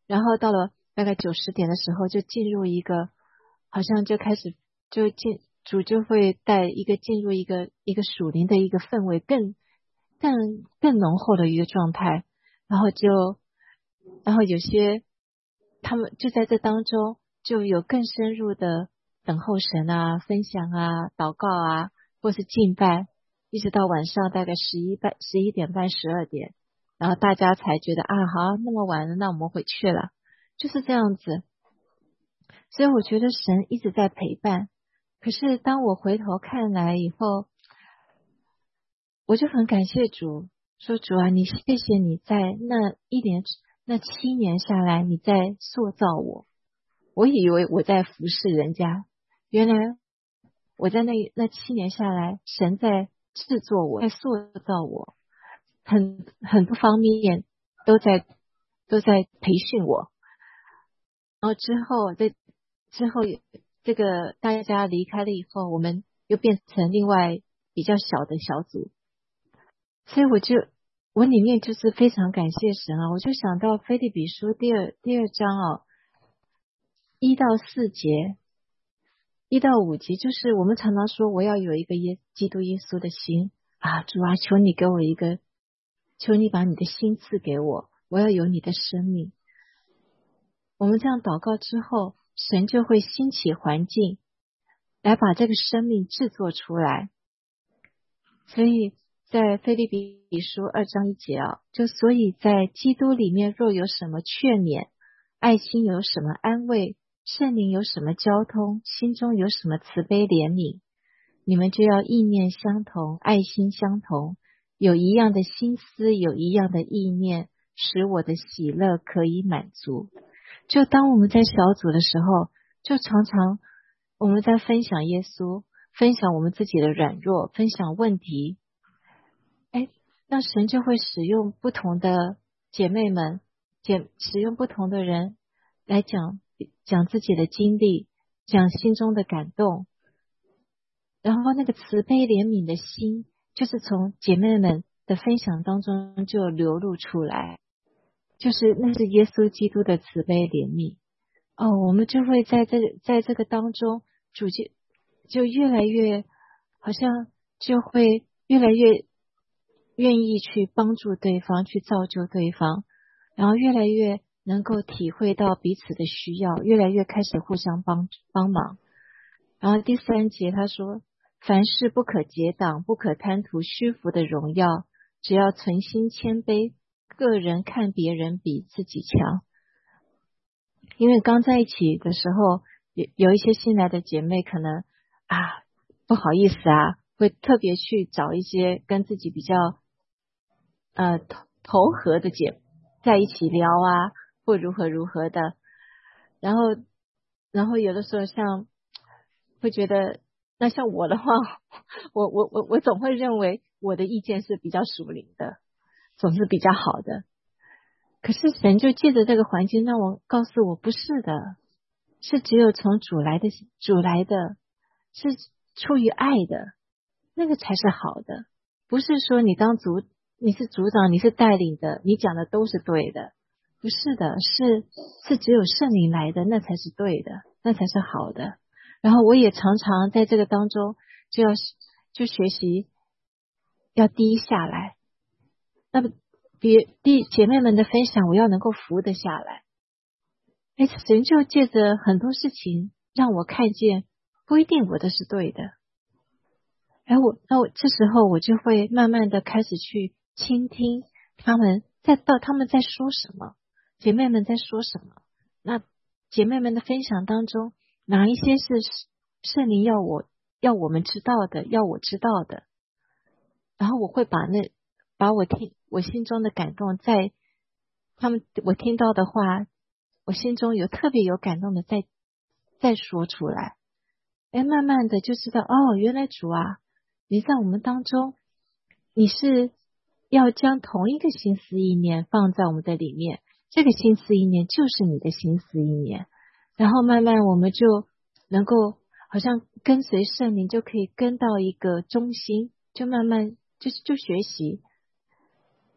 然后到了大概九十点的时候，就进入一个好像就开始就进主就会带一个进入一个一个属灵的一个氛围，更更更浓厚的一个状态，然后就然后有些他们就在这当中就有更深入的等候神啊、分享啊、祷告啊，或是敬拜，一直到晚上大概十一半、十一点半、十二点，然后大家才觉得啊，好，那么晚了，那我们回去了，就是这样子。所以我觉得神一直在陪伴。可是当我回头看来以后，我就很感谢主，说主啊，你谢谢你在那一年那七年下来，你在塑造我。我以为我在服侍人家，原来我在那那七年下来，神在制作我，在塑造我，很很多方面都在都在培训我。然后之后在之后这个大家离开了以后，我们又变成另外比较小的小组，所以我就我里面就是非常感谢神啊！我就想到腓立比书第二第二章哦，一到四节，一到五节，就是我们常常说我要有一个耶基督耶稣的心啊，主啊，求你给我一个，求你把你的心赐给我，我要有你的生命。我们这样祷告之后，神就会兴起环境来把这个生命制作出来。所以在腓立比书二章一节啊，就所以在基督里面若有什么劝勉，爱心有什么安慰，圣灵有什么交通，心中有什么慈悲怜悯，你们就要意念相同，爱心相同，有一样的心思，有一样的意念，使我的喜乐可以满足。就当我们在小组的时候，就常常我们在分享耶稣，分享我们自己的软弱，分享问题，哎，那神就会使用不同的姐妹们，姐使用不同的人来讲讲自己的经历，讲心中的感动，然后那个慈悲怜悯的心，就是从姐妹们的分享当中就流露出来，就是那是耶稣基督的慈悲怜悯。哦，我们就会在这在这个当中，主就就越来越好像就会越来越愿意去帮助对方，去造就对方，然后越来越能够体会到彼此的需要，越来越开始互相帮帮忙。然后第三节他说，凡事不可结党，不可贪图虚浮的荣耀，只要存心谦卑，个人看别人比自己强。因为刚在一起的时候，有有一些新来的姐妹可能啊不好意思啊，会特别去找一些跟自己比较呃投投合的姐在一起聊啊，或如何如何的，然后然后有的时候像会觉得，那像我的话，我我我我总会认为我的意见是比较属灵的，总是比较好的。可是神就借着这个环境让我告诉我，不是的，是只有从主来的，主来的是出于爱的，那个才是好的。不是说你当组你是组长，你是带领的，你讲的都是对的，不是的，是是只有圣灵来的，那才是对的，那才是好的。然后我也常常在这个当中就要就学习要低下来，那么别弟姐妹们的分享，我要能够服得下来。哎，神就借着很多事情让我看见，不一定我的是对的。哎，我那我这时候我就会慢慢的开始去倾听他们在到他们在说什么，姐妹们在说什么。那姐妹们的分享当中，哪一些是圣灵要我要我们知道的，要我知道的，然后我会把那把我听我心中的感动，在他们我听到的话，我心中有特别有感动的再再说出来。哎，慢慢的就知道，哦，原来主啊，你在我们当中，你是要将同一个心思意念放在我们的里面，这个心思意念就是你的心思意念，然后慢慢我们就能够好像跟随圣灵，就可以跟到一个中心，就慢慢就就学习。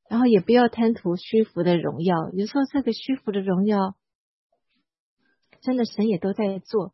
然后也不要贪图虚浮的荣耀。有时候这个虚浮的荣耀，真的神也都在做。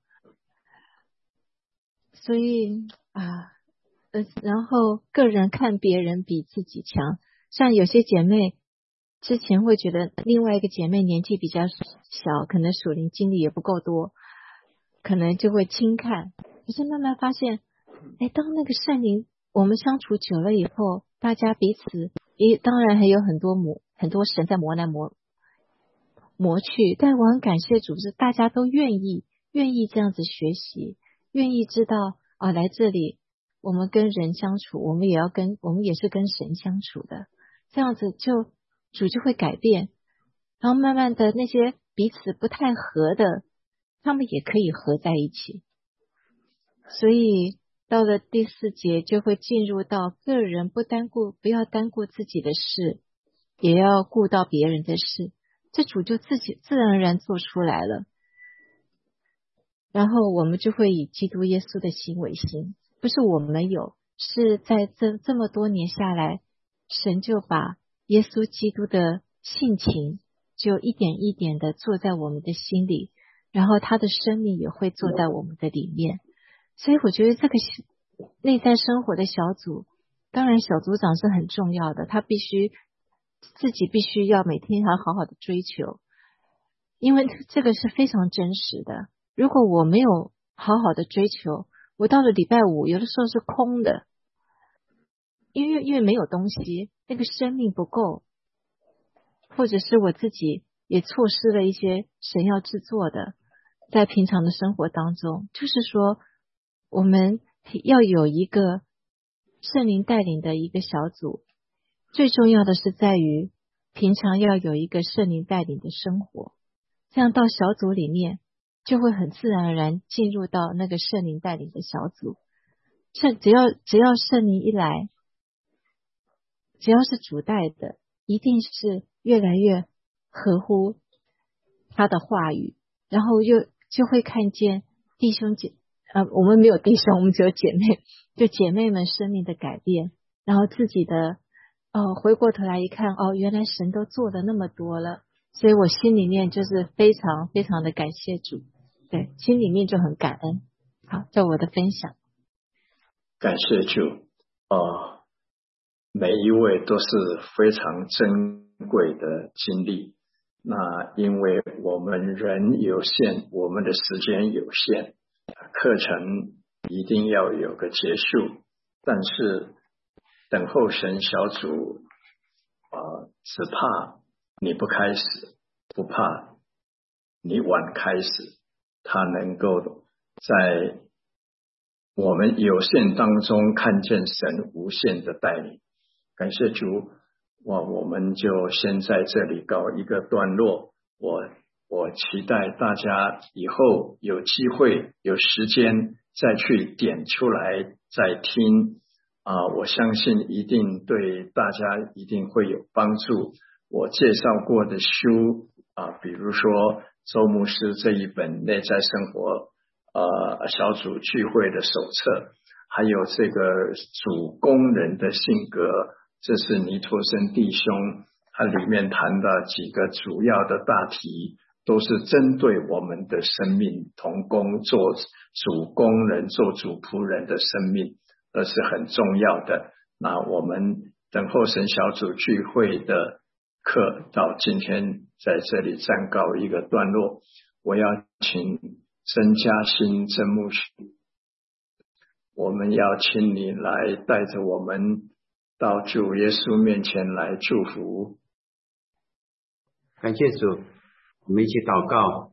所以啊，呃，然后个人看别人比自己强，像有些姐妹之前会觉得另外一个姐妹年纪比较小，可能属灵经历也不够多，可能就会轻看。可是慢慢发现，哎，当那个圣灵我们相处久了以后，大家彼此也当然还有很多磨很多神在磨来磨磨去，但我很感谢主，是大家都愿意愿意这样子学习，愿意知道啊，来这里我们跟人相处，我们也要跟我们也是跟神相处的，这样子就主就会改变，然后慢慢的那些彼此不太合的，他们也可以合在一起。所以到了第四节就会进入到个人不单顾不要单顾自己的事，也要顾到别人的事，这主就自己自然而然做出来了。然后我们就会以基督耶稣的心为心，不是我们有，是在这这么多年下来，神就把耶稣基督的性情就一点一点的做在我们的心里，然后他的生命也会做在我们的里面。所以我觉得这个内在生活的小组，当然小组长是很重要的，他必须自己必须要每天要好好的追求，因为这个是非常真实的。如果我没有好好的追求，我到了礼拜五有的时候是空的，因为因为没有东西，那个生命不够，或者是我自己也错失了一些神要制作的，在平常的生活当中，就是说我们要有一个圣灵带领的一个小组，最重要的是在于平常要有一个圣灵带领的生活，这样到小组里面就会很自然而然进入到那个圣灵带领的小组。圣只要只要圣灵一来，只要是主带的，一定是越来越合乎他的话语，然后又就会看见弟兄姐呃，我们没有弟兄，我们只有姐妹，就姐妹们生命的改变，然后自己的哦，回过头来一看，哦，原来神都做了那么多了，所以我心里面就是非常非常的感谢主，对，心里面就很感恩。好，这我的分享。 感谢主，哦，每一位都是非常珍贵的经历。那因为我们人有限，我们的时间有限，课程一定要有个结束，但是等候神小组呃，只怕你不开始，不怕你晚开始，他能够在我们有限当中看见神无限的带领。感谢主，我我们就先在这里告一个段落。我我期待大家以后有机会有时间再去点出来再听啊，我相信一定对大家一定会有帮助。我介绍过的书啊，比如说周牧师这一本内在生活呃小组聚会的手册，还有这个主工人的性格，这是尼托生弟兄，它里面谈的几个主要的大题，都是针对我们的生命，同工做主工人做主仆人的生命，这是很重要的。那我们等候神小组聚会的课到今天在这里暂告一个段落。我要请曾嘉欣曾牧师，我们要请你来带着我们到主耶稣面前来祝福。 感谢主，我们一起祷告。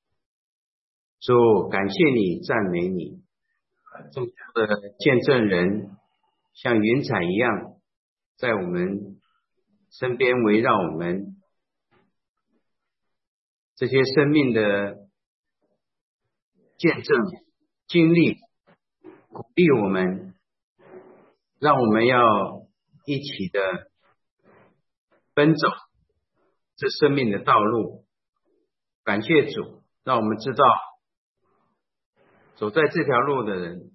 主，感谢你，赞美你，这么多的见证人像云彩一样在我们身边围绕我们，这些生命的见证经历鼓励我们，让我们要一起的奔走这生命的道路。感谢主，让我们知道走在这条路的人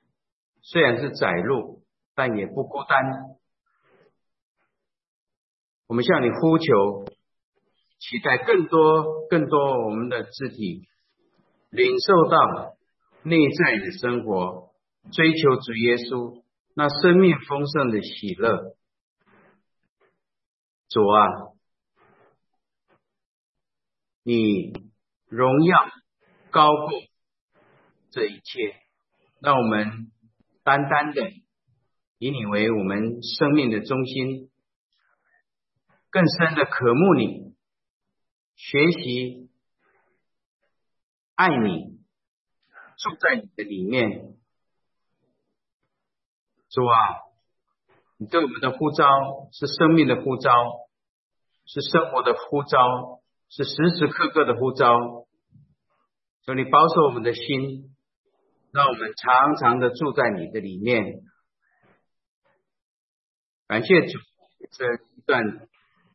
虽然是窄路，但也不孤单。 我们向你呼求，期待更多更多我们的肢体领受到内在的生活，追求主耶稣那生命丰盛的喜乐。主啊，你荣耀高过这一切，让我们单单的以你为我们生命的中心，更深的渴慕你，学习爱你，住在你的里面。主啊，你对我们的呼召是生命的呼召，是生活的呼召，是时时刻刻的呼召。求你保守我们的心，让我们常常的住在你的里面。感谢主这一段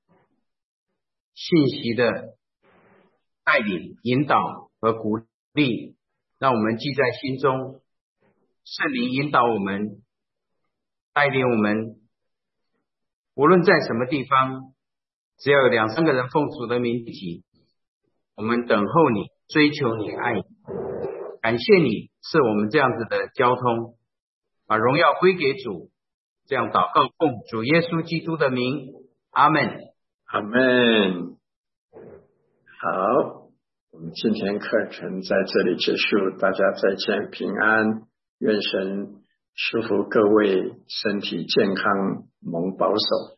信息的带领、引导和鼓励，让我们记在心中。圣灵引导我们，带领我们，无论在什么地方，只要有两三个人奉主的名起，我们等候你，追求你，爱你。感谢你是我们这样子的交通，把荣耀归给主。这样祷告，奉主耶稣基督的名，阿们， 阿们。好，我们今天课程在这里结束，大家再见，平安，愿神祝福各位身体健康，蒙保守。